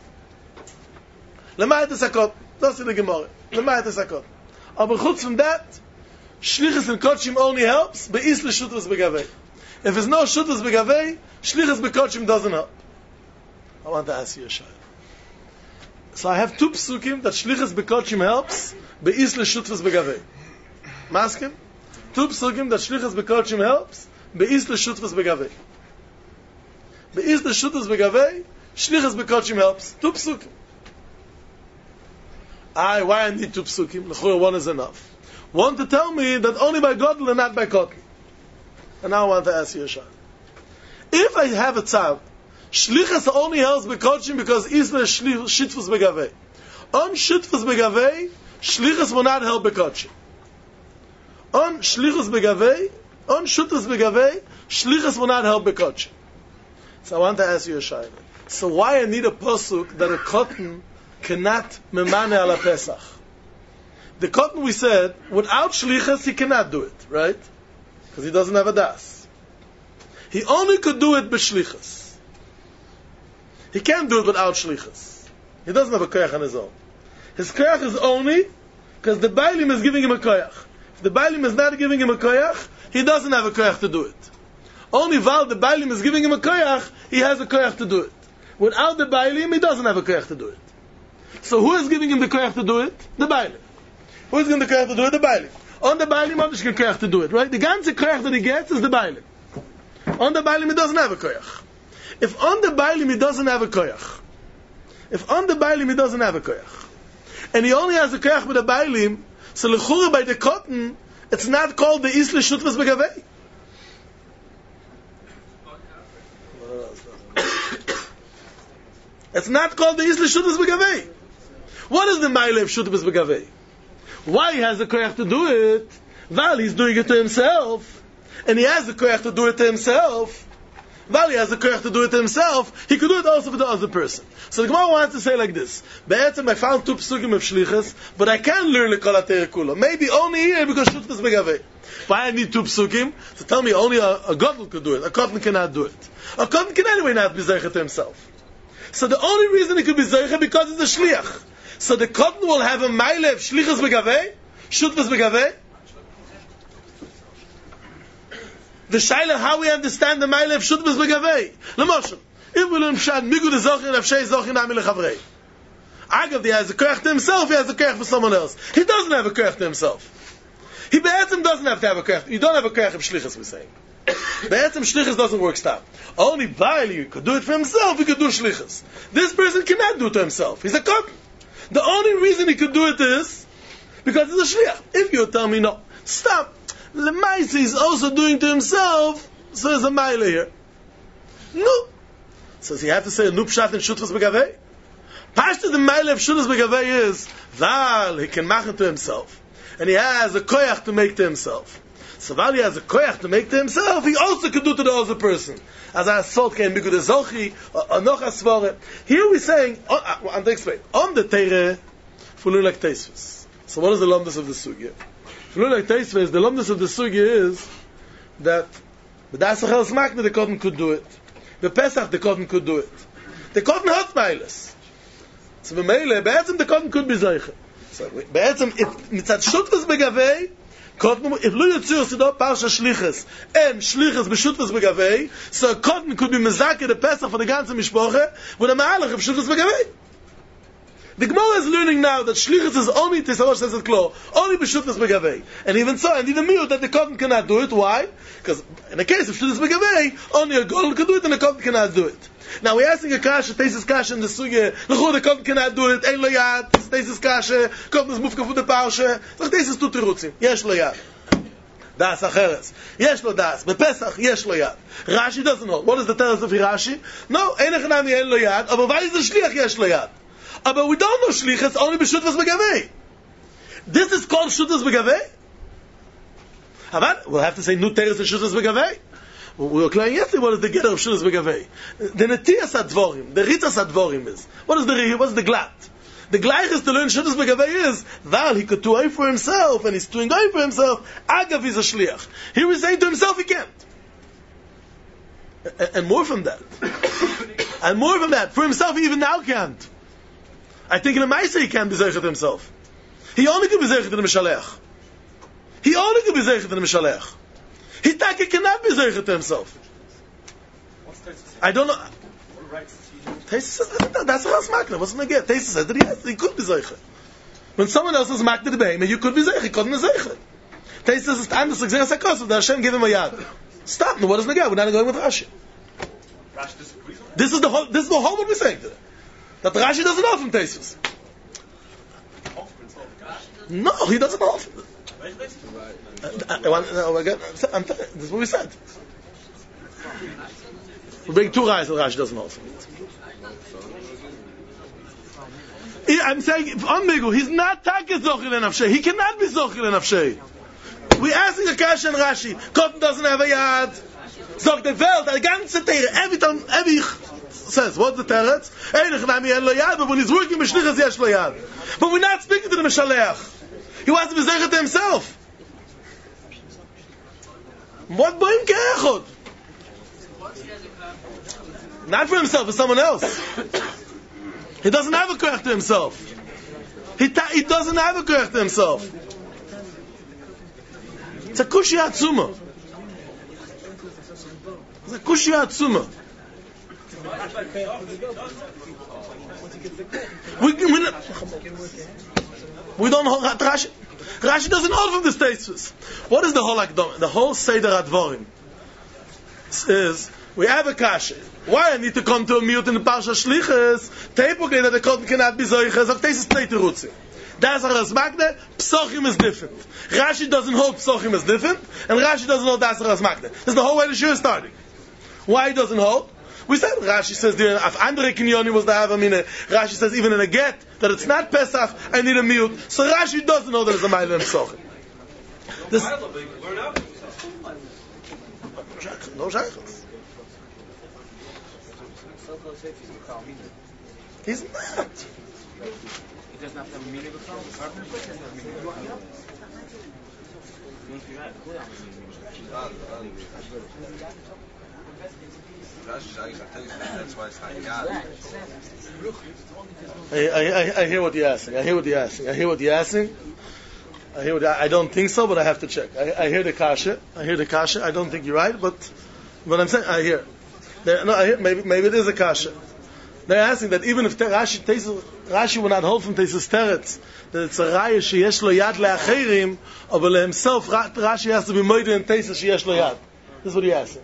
Lemayit is hakotten. That's in the Gemara. Lemayit is hakotten. Aber chutz from that, shlichus and kodshim only helps be'is l'shutfus begavei. If there's no shutfus begavei, shlichus b'kodshim doesn't help. I want to ask you a shayla. So I have two psukim that shlichus b'kodshim helps be'is l'shutfus begavei. Maskim? Two psukim that shlichus b'kodshim helps be'is l'shutfus begavei. Be'is l'shutfus begavei, shlichus b'kodshim helps. Two psukim. Why I need two psukim? L'chura one is enough. One to tell me that only by Godel and not by Kotten. And now I want to ask you a shayla. If I have a tzav, shlichus only helps b'kodshim because isla shitfus begavei. On shitfus begavei, shlichus will not help b'kodshim. On shlichus begavei, on shitfus begavei, shlichus will not help b'kodshim. So I want to ask you a shayla. So why I need a pasuk that a cotton cannot memane ala Pesach? The cotton we said, without shlichus he cannot do it, right? Because he doesn't have a das. He only could do it b'shlichus. He can't do it without shlichus. He doesn't have a koyach on his own. His koyach is only because the bailim is giving him a koyach. If the bailim is not giving him a koyach, he doesn't have a koyach to do it. Only while the bailim is giving him a koyach, he has a koyach to do it. Without the bailim, he doesn't have a koyach to do it. So who is giving him the koyach to do it? The bailim. Who is giving the koyach to do it? The bailim. On the bailim, I'm just going to koyach to do it, right? The ganze koyach that he gets is the bailim. On the bailim, he doesn't have a koyach. If on the bailim he doesn't have a koyach, and he only has a koyach with a bailim, so l'chura by the cotton, it's not called the isla shutfus begavei. It's not called the isla shutfus begavei. What is the maile of shutfus begavei? Why he has the koyach to do it? While he's doing it to himself, and he has the koyach to do it to himself. While he has the koyach to do it himself, he could do it also for the other person. So the Gemara wants to say like this: Be'etzem, I found two psukim of shlichus, but I can't learn lekol atei kula. Maybe only here because shutfus begavei. Why I need two psukim? So tell me only a gadol could do it. A cotton cannot do it. A cotton can anyway not be zeicha to himself. So the only reason he could be zeicha because it's a shliach. So the cotton will have a maile of shlichus begavei, shutfus begavei. The shaila how we understand the maile of shutfus begavei. L'moshel, if we learn pshat migud zochin avshei zochin ami lechavrei. Agav, he has a koyach to himself, he has a koyach for someone else. He doesn't have a koyach to himself. He be'etzem doesn't have to have a koyach. You don't have a koyach of shlichus, we're saying. Be'etzem shlichus doesn't work stop. Only Baali could do it for himself, he could do shlichus. This person cannot do it to himself. He's a cotton. The only reason he could do it is because he's a shliach. If you tell me no, stop. Lemaisa is also doing to himself, so there's a mile here. No. So does he have to say a nu pshat and shutfus begavei? Pashta the mile of shutfus begavei is, Val, he can make it to himself. And he has a koyach to make to himself. So while he has a koyach to make to himself, he also could do to the other person. As a assault can be good as zochi, or noch asvare. Here we're saying, I'm to explain, on the teire, fulun like teisvus. So what is the lumdus of the sugya? Fulun like teisvus, the lumdus of the sugya is that the dasachel smakne, the cotton could do it. The Pesach, the cotton could do it. The cotton has meiles. So b'meile, be'etzem the cotton could be zeiche. So be'etzem, if mitzat shutfus begavei, cotton, if lo yitzur sido parsha shliches, and shliches b'shutfus begavei, so cotton could be mezake the Pesach for the ganze mishpoche, with a ma'alach of shutfus begavei. The Gemara is learning now that shlichus is only, Tesalosh says it clear, only b'shutfus begavei. And even so, and even miut, that the cotton cannot do it. Why? Because in the case of shutfus begavei, only a gold can do it and the cotton cannot do it. Now we're asking a kasha, Tesis kasha in the sugya, the cotton cannot do it, ein lo yad, Tesis kasha, cotton is mufka for the parsha, so Tesis tu terutzim, yesh lo yad. Das acheres. Yesh lo das. Bepesach, yesh lo yad. Rashi doesn't know. What is the teres of Rashi? No, ein echanami ein lo yad, aber why is the shliach yesh lo yad? But we don't know shlichus only b'shutfus begavei. This is called shutfus begavei. We'll have to say nu teres and shutfus begavei. We were clearing yesterday what is the getter of shutfus begavei. The netiyas advorim, the ritas advorim is. What is the glat? The gleiches to learn shutfus begavei is while he could do it for himself and he's doing it for himself. Agav is a shliach. Here he's saying to himself he can't. And more from that. And more from that. For himself he even now can't. I think in a Maisa he can't be zeichet himself. He only can be zeichet in the Mishalech. He only can be zeichet in the Mishalech. He cannot be zeichet to himself. I don't know. Tesis says that's how it's makna. What's going to get? Tesis says that he could be zeichet. When someone else is makna the behemoth, you could be zeichet. He couldn't be zeichet. Tesis says it's anders exeres hakos. The Hashem gave him a yad. Stop. No, what does the guy? We're not going with Rashi. This is the whole what we're saying today. That Rashi doesn't know from Tesis. No, he doesn't know. This is what we said. We bring two guys that Rashi doesn't know from it. I'm saying, Ambigu, he's not Takis Zochil and Afshei. He cannot be Zochil and Afshei. We're asking a Kasha and Rashi. Cotton doesn't have a yad. Zog the Welt, the ganze Teire, every says, what's the teretz? Einich nami en lo yad, but when he's working with shlichus, yesh lo yad. But we're not speaking to the Mishaleach. He wants to be zeichet to himself. What boim ke'echod? Not for himself, for someone else. He doesn't have a koyach to himself. He doesn't have a koyach to himself. It's a kushya atzuma. It's a kushya atzuma. We don't hold Rashi. Rashi doesn't hold from the status. What is the whole akdom? The whole Seder Advorim is we have a kasha. Why I need to come to a mute in the Parsha Shliches? Teipogay that the cotton cannot be zoiches. Of this is teiterutzi. That's our Rasmakne. Psochim is different. Rashi doesn't hold Psochim is different, and Rashi doesn't hold that's Rasmakne. This is the whole way the shir is starting. Why he doesn't hold? We said Rashi says there if andere kinyoni was the havamine. Rashi says even in a get that it's not Pesach, I need a mute. So Rashi doesn't know that it's a mile and psochim. This no shaykhs. He's not. He doesn't have to have a meaning of That's why it's not God. I hear what you're asking. I don't think so, but I have to check. I hear the kasha. I don't think you're right, but I'm saying I hear. I hear maybe it is a kasha. They're asking that even if Rashi will not hold from Tesis Teretz, that it's a raya sheyesh lo yad le'acherim, but himself Rashi has to be moide in Tesis sheyesh lo yad. This is what he asking.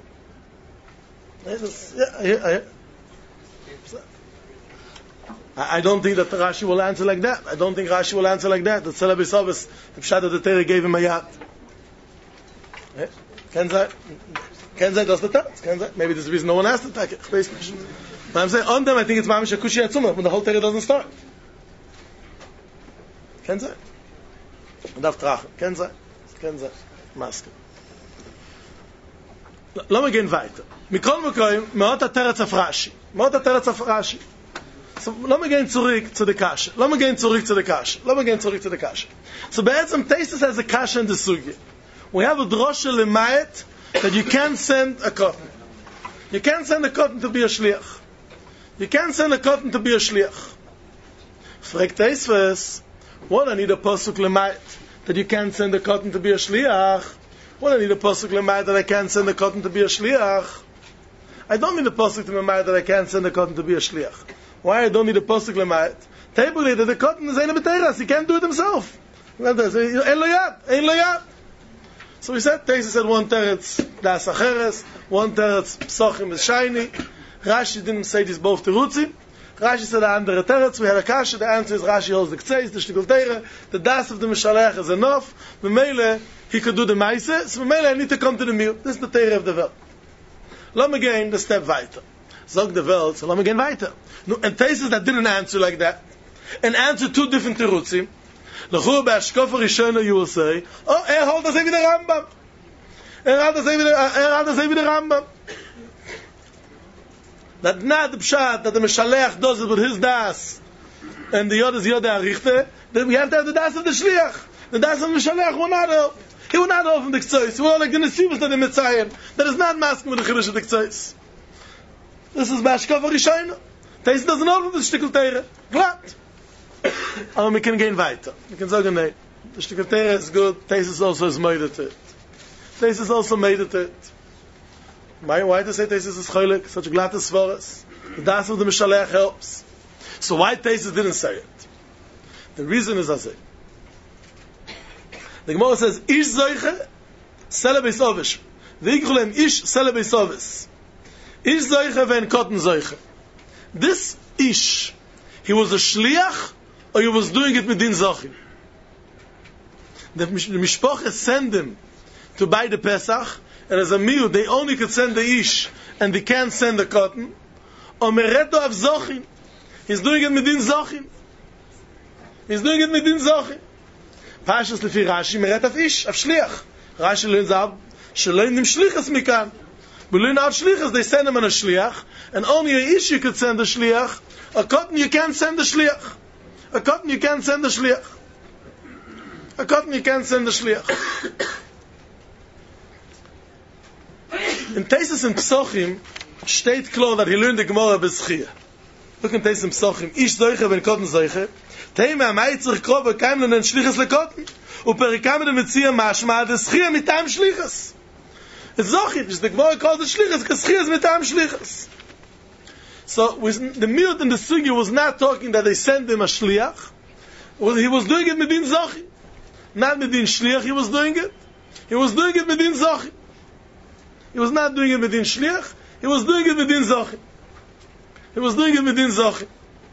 I don't think that Rashi will answer like that. The Tzela B'Savas, the Pshat of the Torah gave him a yad. Kenzai does the teretz. Maybe this is the reason no one asked to take it. But I'm saying on them, I think it's mamish akushi atzuma when the whole Torah doesn't start. Kenzai. Daf Trach. Kenzai. Maske. Lass mal gehen weiter. Mikol Mokoim, meot ha-teretz auf Rashi. Meot ha-teretz auf Rashi. So, lass mal gehen zurück zu der Kasche. So, be'etzem, Taisus has a Kasche in the Sugi. We have a drosha lemayet that you can't send a cotton. You can't send a cotton to be a shliach. Fragt Taisus, what I need a pasuk lemayet that you can't send a cotton to be a shliach? What I need a pasuk lemayet that I can't send a cotton to be a shliach? I don't need a pasuk to lemayet that I can't send a cotton to be a shliach. Why I don't need a pasuk lemayet? Table that the cotton is ein b'teiras. He can't do it himself. Ein lo yad. So we said, Taisus said one teretz das acheres, one teretz psochim is shiny. Rashi didn't say this both terutzim. Rashi said the andere teretz. We had a kasha. The answer is Rashi holds the ktseis, the shtikul teire. The das of the mishalech is enough. Memele he could do the maise. So memele I need to come to the meal. This is the teire of the Welt. Lass me gain the step weiter. Zog the Welt, so lass me gain weiter. No, and Taisus that didn't answer like that, and answer two different terutzim. L'chur be'ashkofa rishona you will say, oh, hold das wie der Rambam. Hold das wie der Rambam. That not the pshat that the Meshalech does it with his das, and the other is Yodeh Arichte, then we have to have the das of the Shliach. The das of the Meshalech will not help. He will not help from the Ktsois. He will like the Nesivus that the Mitzayim. That is not masking with the Chiddush of the Ktsois. This is be'ashkofa rishona. Taisus doesn't know the shtikul teire. Glatt. Aber we can gain weiter. We can say, no, the shtikul teire is good. Taisus also is made it. Taisus also made it. Why to say Taisus is cholik? Such a glatt svaras. The das of the Mishalech helps. So why Taisus didn't say it? The reason is as the Gemara says, Ish zoiche, sele beis ovish. V'yikrulem ish sele beis ovis. Ish zoiche ve'en kotten zoiche. This ish, he was a shliach, or he was doing it with din zochim? The mishpoche send him to buy the Pesach, and as a meal, they only could send the ish, and they can't send the cotton. Or mereto av zochim. He's doing it with din zochim. Pashas lefi Rashi, meret av ish, av shliach. Rashi learns out, shelein nim shlichas mikan. Belin out shlichas, they send him on a shliach, and only a ish you could send a shliach. A cotton you can't send a shliach. In Taisus and Psochim, steht klar that he learned the Gemara beschia. Look in Taisus and Psochim, ish zoiche ben cotton zoiche, teime am eitzich krove keim len shlichas le cotton, uperikam de metzia mashma de schia mitam shlichas. It's zochit, is the Gemara called the shlichas, because schia is mitam shlichas. So the miut in the sugi was not talking that they send him a shliach. He was doing it medin zochi, not medin shliach. He was doing it medin zochi. He was not doing it medin shliach. He was doing it medin zochi.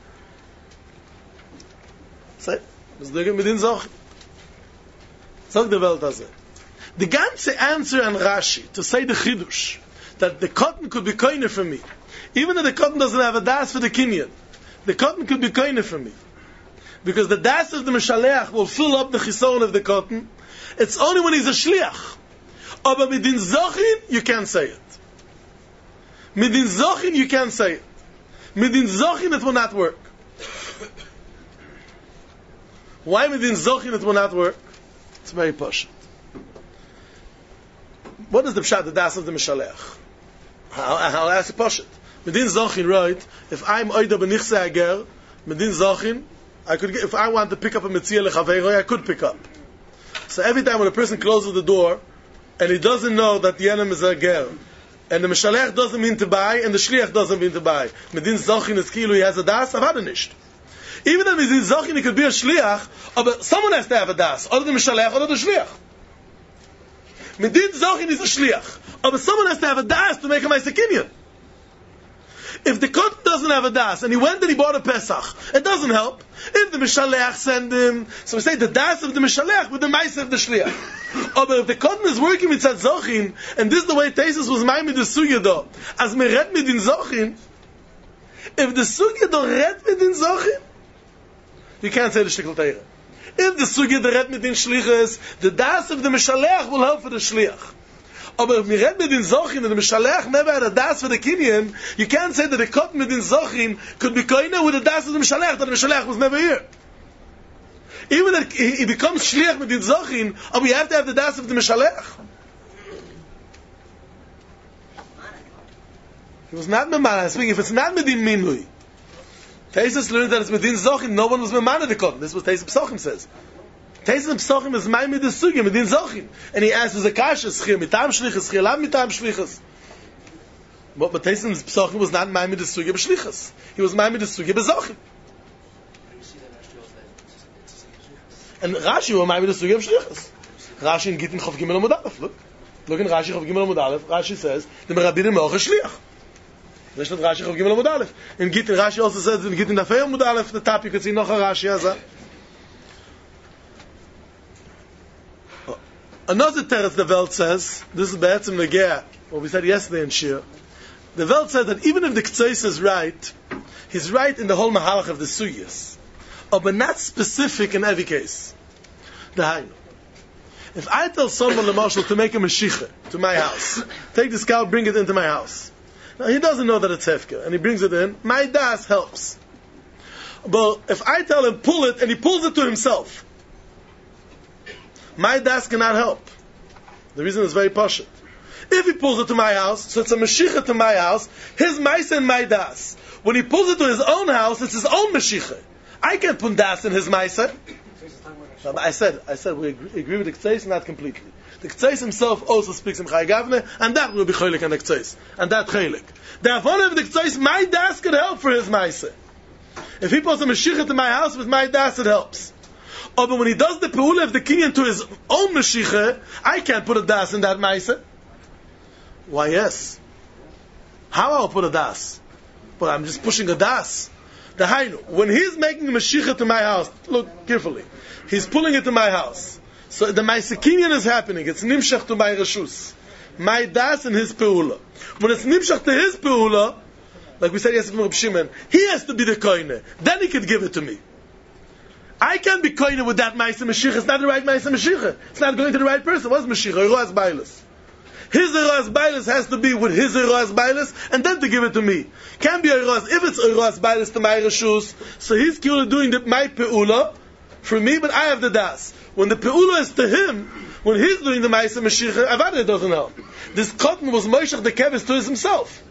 Say, he was doing it medin zochi. Sag the Welt as it. The ganze answer on Rashi to say the chidush that the cotton could be koine for me. Even though the cotton doesn't have a das for the kinyan, the cotton could be koine for me. Because the das of the Meshaleach will fill up the chisoron of the cotton. It's only when he's a shliach. Aber midin zochin, you can't say it. Midin zochin, it will not work. Why midin zochin, it will not work? It's very posh. What is the pshat, the das of the Meshaleach? I'll ask a posh. Medin Zachin, right? If I'm Oida Benichse Ager, Medin Zachin, if I want to pick up a Metzia Lechaveiroi, I could pick up. So every time when a person closes the door, and he doesn't know that the enemy is a ger, and the Meshalech doesn't mean to buy, and the Shliach doesn't mean to buy, Medin Zachin is Kilu, he has a das, I've had a nisht. Even though Medin Zachin, he could be a Shliach, but someone has to have a das, or the Meshalech, or the Shliach. Medin Zachin is a Shliach, but someone has to have a das to make a Meisekinyan. If the cotton doesn't have a das, and he went and he bought a Pesach, it doesn't help. If the Mishalech send him, so we say the das of the Mishalech with the Meiser of the Shliach. But if the cotton is working with Tzad Zochin, and this is the way Taisus was made with the Sugya do, as me red mit in Zochin, if the Sugya do red mit in Zochin, you can't say the Shtikl Teire. If the Sugya do red mit in Shlichas, the das of the Mishalech will help for the Shliach. Aber if we read mit den Zochin, and the Mishalech never had a das for the Kinyan, you can't say that the Kotten mit den Zochin could be koine with the das of the Mishalech, that the Mishalech was never here. Even that he becomes Shliach mit den Zochin, but you have to have the das of the Mishalech. He was not Memana. Speaking, if it's not Medin Minui, Teisus learned that it's Medin Zochin, no one was Memana the Kotten. This is what Teisus Psochim says. Teisus Psochim is my Medin Sugya, Medin Zochin. And he asks, is a Kasha, Schir mitam Shlichas, Schir lam mitam Shlichas. But Teisus Psochim was not my Medin Sugya b'Shlichas. He was my Medin Sugya b'Zochin. And Rashi was my Medin Sugya b'Shlichas. Rashi in Gittin Chav Gimel Amud Aleph. Look in Rashi Chav Gimel Amud Aleph. Rashi says, the Merabinim Me'och Shliach. There's not Rashi Chav Gimel Amud Aleph. In Gittin, Rashi also says in Gittin Dafei Amud Aleph, the top you can see noch a Rashi Hazah. Another teretz the Welt says, this is Be'etzim Negea, what we said yesterday in Shir. The Welt said that even if the Ktseis is right, he's right in the whole Mahalach of the Suyas, but not specific in every case. The Hainu. If I tell someone, Marshal, to make a Mashiach to my house, take this cow, bring it into my house. Now, he doesn't know that it's Hefka, and he brings it in. My das helps. But if I tell him, pull it, and he pulls it to himself, my das cannot help. The reason is very pashut. If he pulls it to my house, so it's a Mashiach to my house, his Maisa and my das. When he pulls it to his own house, it's his own Mashiach. I can't put das in his Maisa. I said we agree with the Ktseis, not completely. The Ktseis himself also speaks in Chai Gavne, and that will be Cholik and the Ktseis. And that Cholik. Therefore, if the Ktseis, my das could help for his Maisa. If he puts a Mashiach to my house with my das, it helps. Oh, but when he does the Peula of the Kinyan to his own Mashiach, I can't put a das in that Maisa. Why, yes. How I'll put a das? But I'm just pushing a das. The Hainu, when he's making a Mashiach to my house, look carefully. He's pulling it to my house. So the Maisa Kinyan is happening. It's Nimshach to my Reshus. My das and his Peula. When it's Nimshach to his Peula, like we said yesterday from Reb Shimon, he has to be the Koine. Then he could give it to me. I can't be Koine with that Maisa Mashiach. It's not the right Maisa Mashiach. It's not going to the right person. What's Mashiach? Eroas Bailas. His Eroas Bailas has to be with his Eroas Bailas, and then to give it to me. Can't be Eroas. If it's Eroas Bailas to my Reshus, so he's doing my Peula for me, but I have the das. When the Peula is to him, when he's doing the Maisa Mashiach, Avada doesn't help. This cotton was Moishach the Kevis to himself.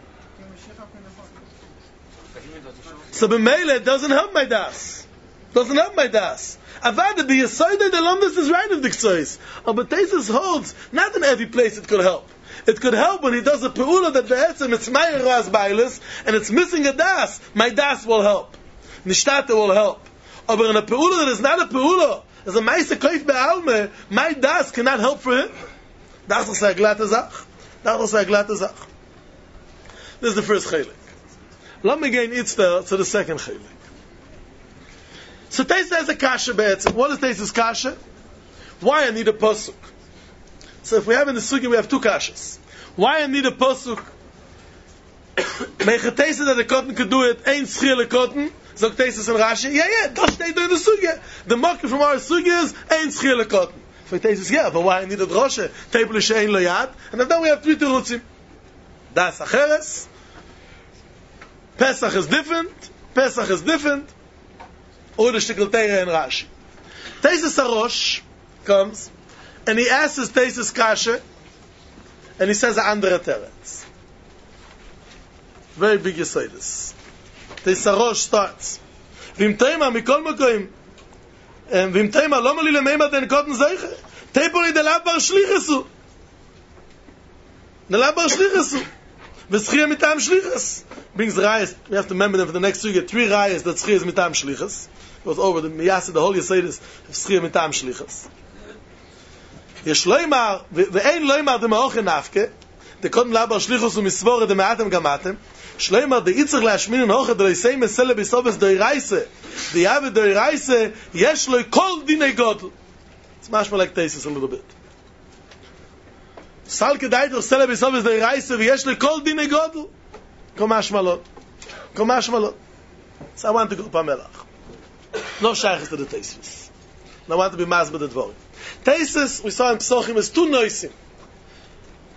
So B'meile it doesn't help my das. Doesn't help my das. Avada, the Yesoida, the Lomdas is right of the Ktsois. But Teisus holds, not in every place it could help. It could help when he does a Peula that be'etzim, it's my Eroas Bailas, and it's missing a das. My das will help. Nishtata will help. But in a Peula that is not a Peula, as a Maisa Koif Be'alme, my das cannot help for him. Das is a glatte Zach. Das is a glatte Zach. This is the first Chelik. Let me gain Itzter to the second Chelik. So Teisus has a Kasha Be'etzim. What is Teisus Kasha? Why I need a Pasuk? So if we have in the Sugi, we have two Kashas. Why I need a Pasuk? Meichetesa that the cotton could do it, ain't Schile cotton. Zog Teisus and Rashi, das steht in the Sugi. The market from our Sugi is, ain't Schile cotton. So Teisus, but why I need a Droshe? Table Shein Lo Yad. And then we have three Terutzim. Das Acheres. Pesach is different. Or the Shtikl Teira and Rashi. Teisus Arosh comes, and he asks Teisus Kasha, and he says andere teretz. Very big Yesodis. Teisus Arosh starts. Vim Teima mikol makoim. Vim Teima lo mali lemeima den kotten zeiche. Teipoli de labar shlichesu. De labar shlichesu. V'schia mitam shliches. Brings rayas. We have to remember them for the next 2 years. 3 rayas that schia is mitam shliches. Goes over the miyasa, the whole Yesodis of schia mitam shliches. יש לוימר, ואין לוימר דמאוכל נפקה, דקודם לאבר שליחוס ומסבורת דמאתם גמאתם, שלוימר דאיצר להשמינן הוכת דלויסי מסלה בסובס דוי רייסה, דיאבה דוי רייסה, יש לו כל דיני גודל. It's משמע like Teisus a little bit. סל כדאי דרסלה בסובס דוי רייסה, ויש לו כל דיני גודל. כל משמע לא. So I want to go פמלח. No shaykhs to the Teisus. I want to be masbid the dvorim. Teisus, we saw in Psochim, is two noisim.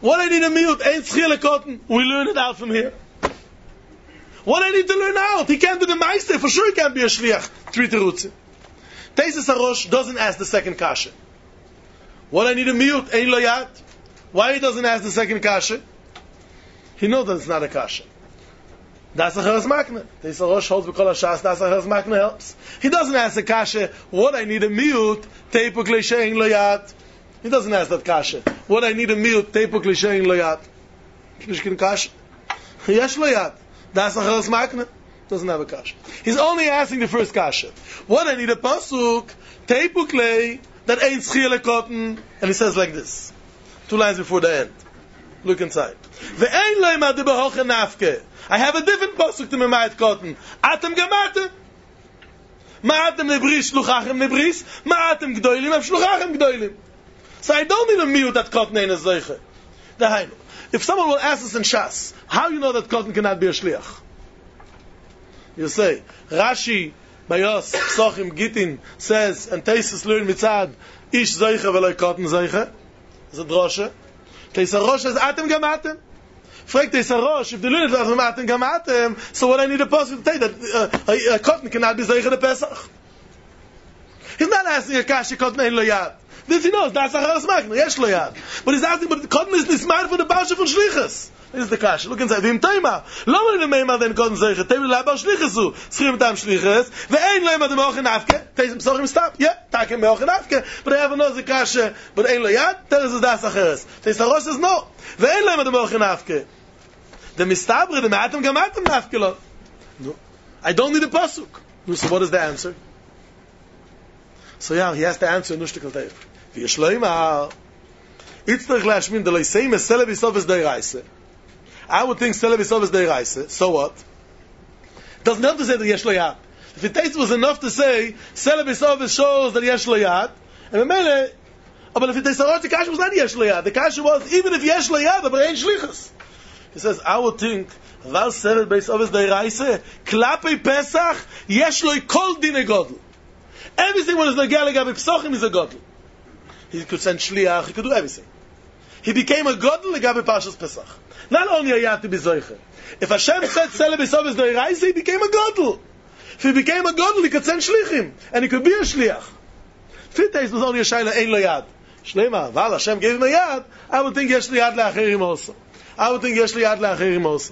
What I need a mute, ain't schile cotton. We learn it out from here. What I need to learn out, he can't do the meister. For sure he can't be a shliach. Three terutzi. Teisus Harosh doesn't ask the second kasha. What I need a mute, ein lo yad. Why he doesn't ask the second kasha? He knows that it's not a kasha. Das acheres makna. Teisus Harosh holds b'kol hashas, das acheres makna helps. He doesn't ask the kasha, what I need a mute, teipu klishe ein lo yad. He doesn't ask that kasha. What I need a mute, teipu klishe ein lo yad. Kishkin kasha. Yesh lo yad. Das acheres makna. Doesn't have a kasha. He's only asking the first kasha. What I need a pasuk, teipu klei, that ain't schile cotton, and he says like this. 2 lines before the end. Look inside. Ve'ein lo imad behoche nafke. I have a different pasuk to memayit cotton. Atem gematem. Ma'atem nebris, shluchachem nebris. Ma'atem gdoilim, av shluchachem gdoilim. So I don't need a mute that cotton ain't a zeiche. Dahainu. If someone will ask us in Shas, how you know that cotton cannot be a shliach? You say, Rashi, Bayos, Psochim, Gittin, says, and Teisus learn mitzad, Ish zeiche veloi cotton zeiche. It's a droshe. Teisus Harosh says, Atem gamatem. Frag Teisus Harosh, if they learn it from Atem gamatem, so what I need a pasuk to say that a cotton cannot be zeiche the Pesach. He's not asking a kashi cotton ein lo yad. This he knows, that's acheres makna, yesh lo yad. But he's asking, but the cotton is nismar for the barsha von shlichus. This is the kashi. Look inside. V'im teima. Lo mani lemeima den cotton zeiche. Teima le'abar shlichus hu. Schrim tam shlichus. Ve'ein leima dem ochen afke. Teisem psochim stop. Yeah. Takem beochen afke. But I have another kashi. But ein lo yad. Tell us that's acheres. Teisus Harosh says no. Ve'ein leima dem ochen afke. The mistabre, the ma'atem gamatem nafke lo. No. I don't need a pasuk. So what is the answer? So yeah, he has to answer in Nushtikal Teir. V'yeshloima. Itztach lashmin de loiseim es sele b'sov es deiraise. I would think sele b'sov es deiraise. So what? Doesn't help to say that yesh lo yad. If it takes was enough to say sele b'sov es shows that yesh lo yad, and memele, but if it takes the kasha was not yesh lo yad. The kasha was even if yesh lo yad, but ain't shlichus. He says, I would think val sele b'sov es deiraise klape Pesach yesh lo kol dine godel. Everything when it's nagel gabe psochim is a godel. He could send shliach, he could do everything. He became a godel gabe Parshas Pesach. Not only a yad to be zoiche. If Hashem said sele b'sov es deiraise, he became a godel. If he became a godel, he could send shlichim, and he could be a shliach. Fitays was only a shayla ein lo yad. Shlema, val Hashem gave him a yad. I would think yesh li yad le'acherim also. I would think yesh li yad le'acherim also.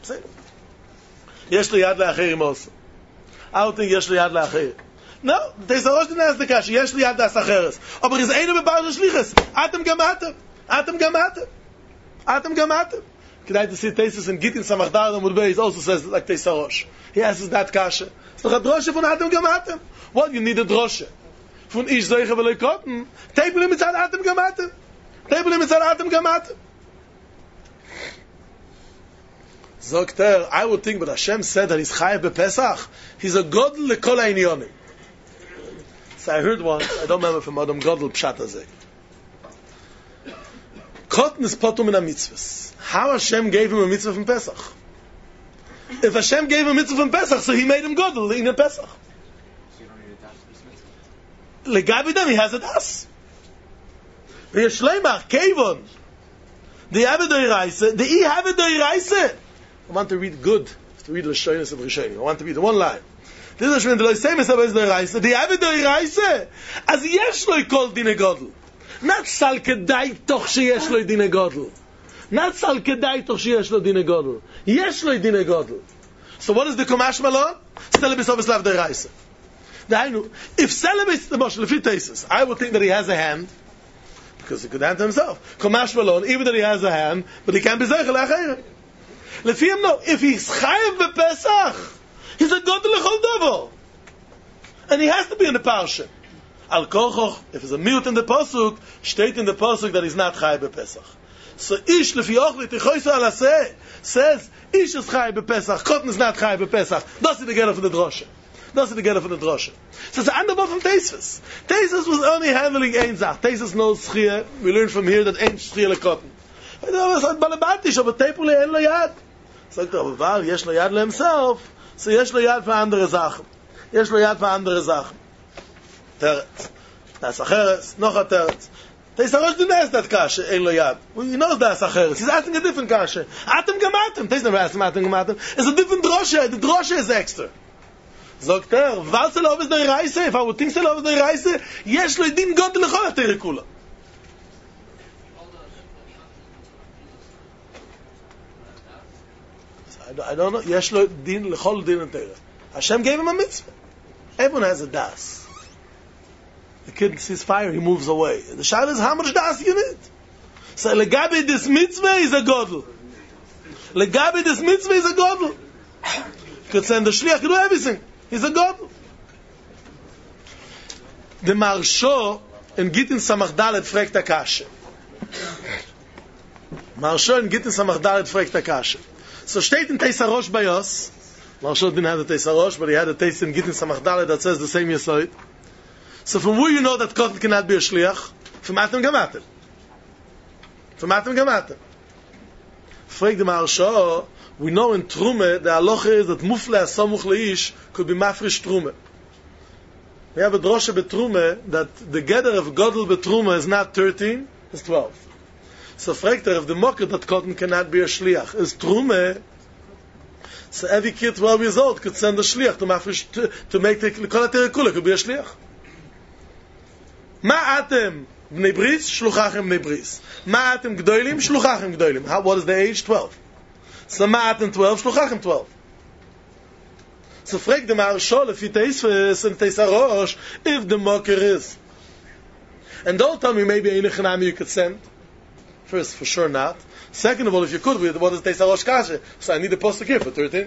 Yesh li yad le'acherim also. I would think yesh li yad le'acherim. No, Teisus Harosh didn't ask the kasha. Yesh li yad das acheres. Aber is eine bebarsche shlichus. Atem gamatem. Atem gamatem. Atem gamatem. Kedai to see Teisus and Gittin Samachdar and Mudbei also says like Teisus Harosh. He asks that kasha. It's doch a droshe von Atem gamatem. What? You need a droshe. Von ish zeiche veloi cotton. Table him mitzad Atem gamatem. Table him mitzad Atem gamatem. Zokter, I would think, but Hashem said that he's chayav bePesach. He's a godel lekol ha'inyonim. So I heard once, I don't remember from Adam Godel Pshat Hazeh. Cotton is potum in a mitzvahs. How Hashem gave him a mitzvah from Pesach? If Hashem gave him a mitzvah from Pesach, so he made him Godel in a Pesach. So you don't need a das for this mitzvah? Legabidem, he has a das. V'yeshleimach, Kevon. The Avedoi the I Avedoi I want to read good. I have to read L'shoynes of Rishonim. I want to read one line. This is when the same as the Reise. The Avedoi Reise, as yesh lo kol dine godel. Not sal kedai toch sheyesh lo dine godel. Not sal kedai toch sheyesh lo dine godel. Yesh lo dine godel. So what is the Komash Malon? Sele b'sov eslav de Reise. If Sele b'sov lefi Teisus, I would think that he has a hand, because he could hand to himself. Komash Malon, even that he has a hand, but he can't be zeichel achayim. Lefi him no. If he's chayav bePesach, he's a godel lechol dovo, and he has to be in the parsha. Al kochoch, if there's a mute in the pasuk, state in the pasuk that he's not chayav bePesach. So ish lefi ochli tichoyso alaseh says ish is chayav bePesach, cotton is not chayav bePesach. That's the get from the drosha. That's the get from the drosha. So it's an underbar from Teisus. Teisus was only handling ein zach. Teisus knows schia. We learn from here that ein schia lekotten. I know it's balabatish, but teipule en lo yad. Sagt er, aber yesh lo yad himself. So yesh lo yad for andere Sachen. Yesh lo yad for andere Sachen. Teretz. Das acheres, noch a teretz. Teisa Rosh didn't ask that kasha, Ein Lo Yad. Well, he knows that's Acheres. He's asking a different kasha. Atem Gamatem. Teisa never asked him Atem Gamatem. It's a different drosha. The drosha is extra. Sagt weil sie laufen der Reise, if I would think sie laufen der Reise, yesh lo din God lechol atere kula. I don't know, yesh lo din lechol din atere. Hashem gave him a mitzvah. Everyone has a das. The kid sees fire, he moves away. The shaila is how much das you need. So legabe this mitzvah is a godel. Legabe this mitzvah is a godel. You could send the shliach to do everything. He's a god. The Marsho in Gittin Samach Dalet fragt der Kasche. Marsho in Gittin Samach Dalet fragt der Kasche. So steht in Teisa Rosh Bayos. Marsho didn't have the Teisa Rosh, but he had a Teisa in Gittin Samach Dalet that says the same Yesod. So from where you know that Kotel cannot be a Shliach? From Atem Gamatem. From Atem Gamatem. Fragt the Marsho, we know in Trume, the halacha is that Mufle Asamuch Leish could be Mafresh Trume. We have a drosha betrume that the gather of Godel betrume is not 13, it's 12. So fragt if the mocker that cotton cannot be a shliach is trume, so every kid 12 years old could send a shliach to Mafresh to make the Kol HaTerei could be a shliach. Ma atem bnei bris, shluchachem bnei bris. Ma atem gdoilim, shluchachem gdoilim. What is the age? 12. So Ma'atem 12, Shluchachem 12. So fragt the Maharshal if he Teisves and Teisa Rosh, if the mocker is. And don't tell me maybe a Nechanami you could send. First, for sure not. Second of all, if you could, what is Teisa Rosh Kasha? So I need a postuk here for 13.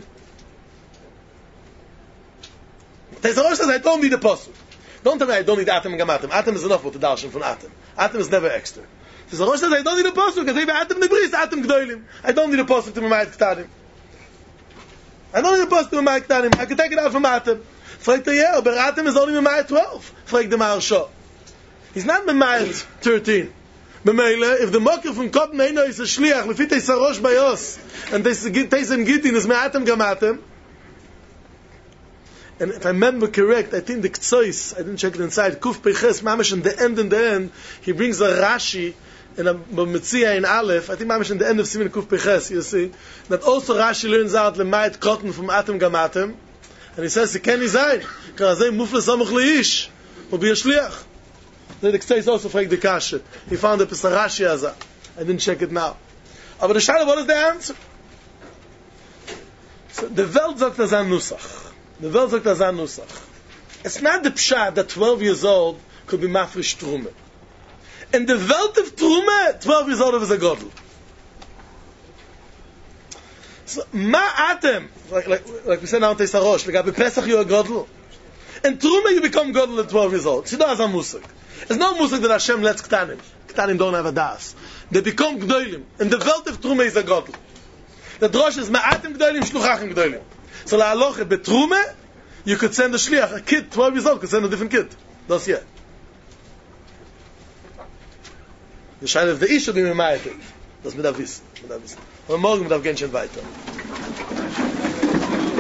Teisa Rosh says, I don't need a postuk. Don't tell me I don't need Atem and Gamatem. Atem is enough with the Darshan from Atem. Atem is never extra. So Rosh says, I don't need a posuk, because maybe Atem Nebris, Atem Gdoilim. I don't need a posuk to Mamayat Ktanim. I don't need a posuk to Mamayat Ktanim. I can take it out from Atem. Fragt yeah, but Atem is only Mamayat 12. Fragt the Maharsha. He's not Mamayat 13. B'meile, if the mocker from Kot Meino is a Shliach, Lefi Teisa Rosh Bayos, and Teisa Gittin is Me'atem Gamatem, and if I remember correct, I think the Ktsois, I didn't check it inside, Kuf Peches, Mamish, in the end, he brings a Rashi, in a Metzia in Aleph, I think Mamish in the end of Simin Kuf Peches, you see, that also Rashi learns out Lemayit Cotton from Atem Gamatem, and he says, Ken Izayin, Karazei Mufle Samuch Leish, will be a Shliach. The Ktsois also fragt the Kasha. He found a Pesach Rashi Azah. I didn't check it now. But the Shaila, what is the answer? So, the Welt sagt das an Nusach. The Welt sagt das an Nusach. It's not the Pshat that 12 years old could be Mafresh Trume. In the Welt of Trume, 12 years old is a Godel. So, Ma'atem, like we said now in Teisa Rosh, like at Pesach you're a Godel. In Trume you become Godel at 12 years old. Shida has a Musik. It's no Musik that Hashem lets Ktanim. Ktanim don't have a Das. They become Gdoilim. In the Welt of Trume is a Godel. The Drosh is Ma'atem Gdoilim, Shluchachim Gdoilim. So la halacha betrume, you could send a shliach, a kid 12 years old could send a different kid. Das yet. The shaila of the ish should be memayet. Das mit avis. Und morgen mit avgen schon weiter.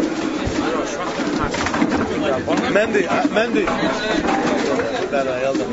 Mandy.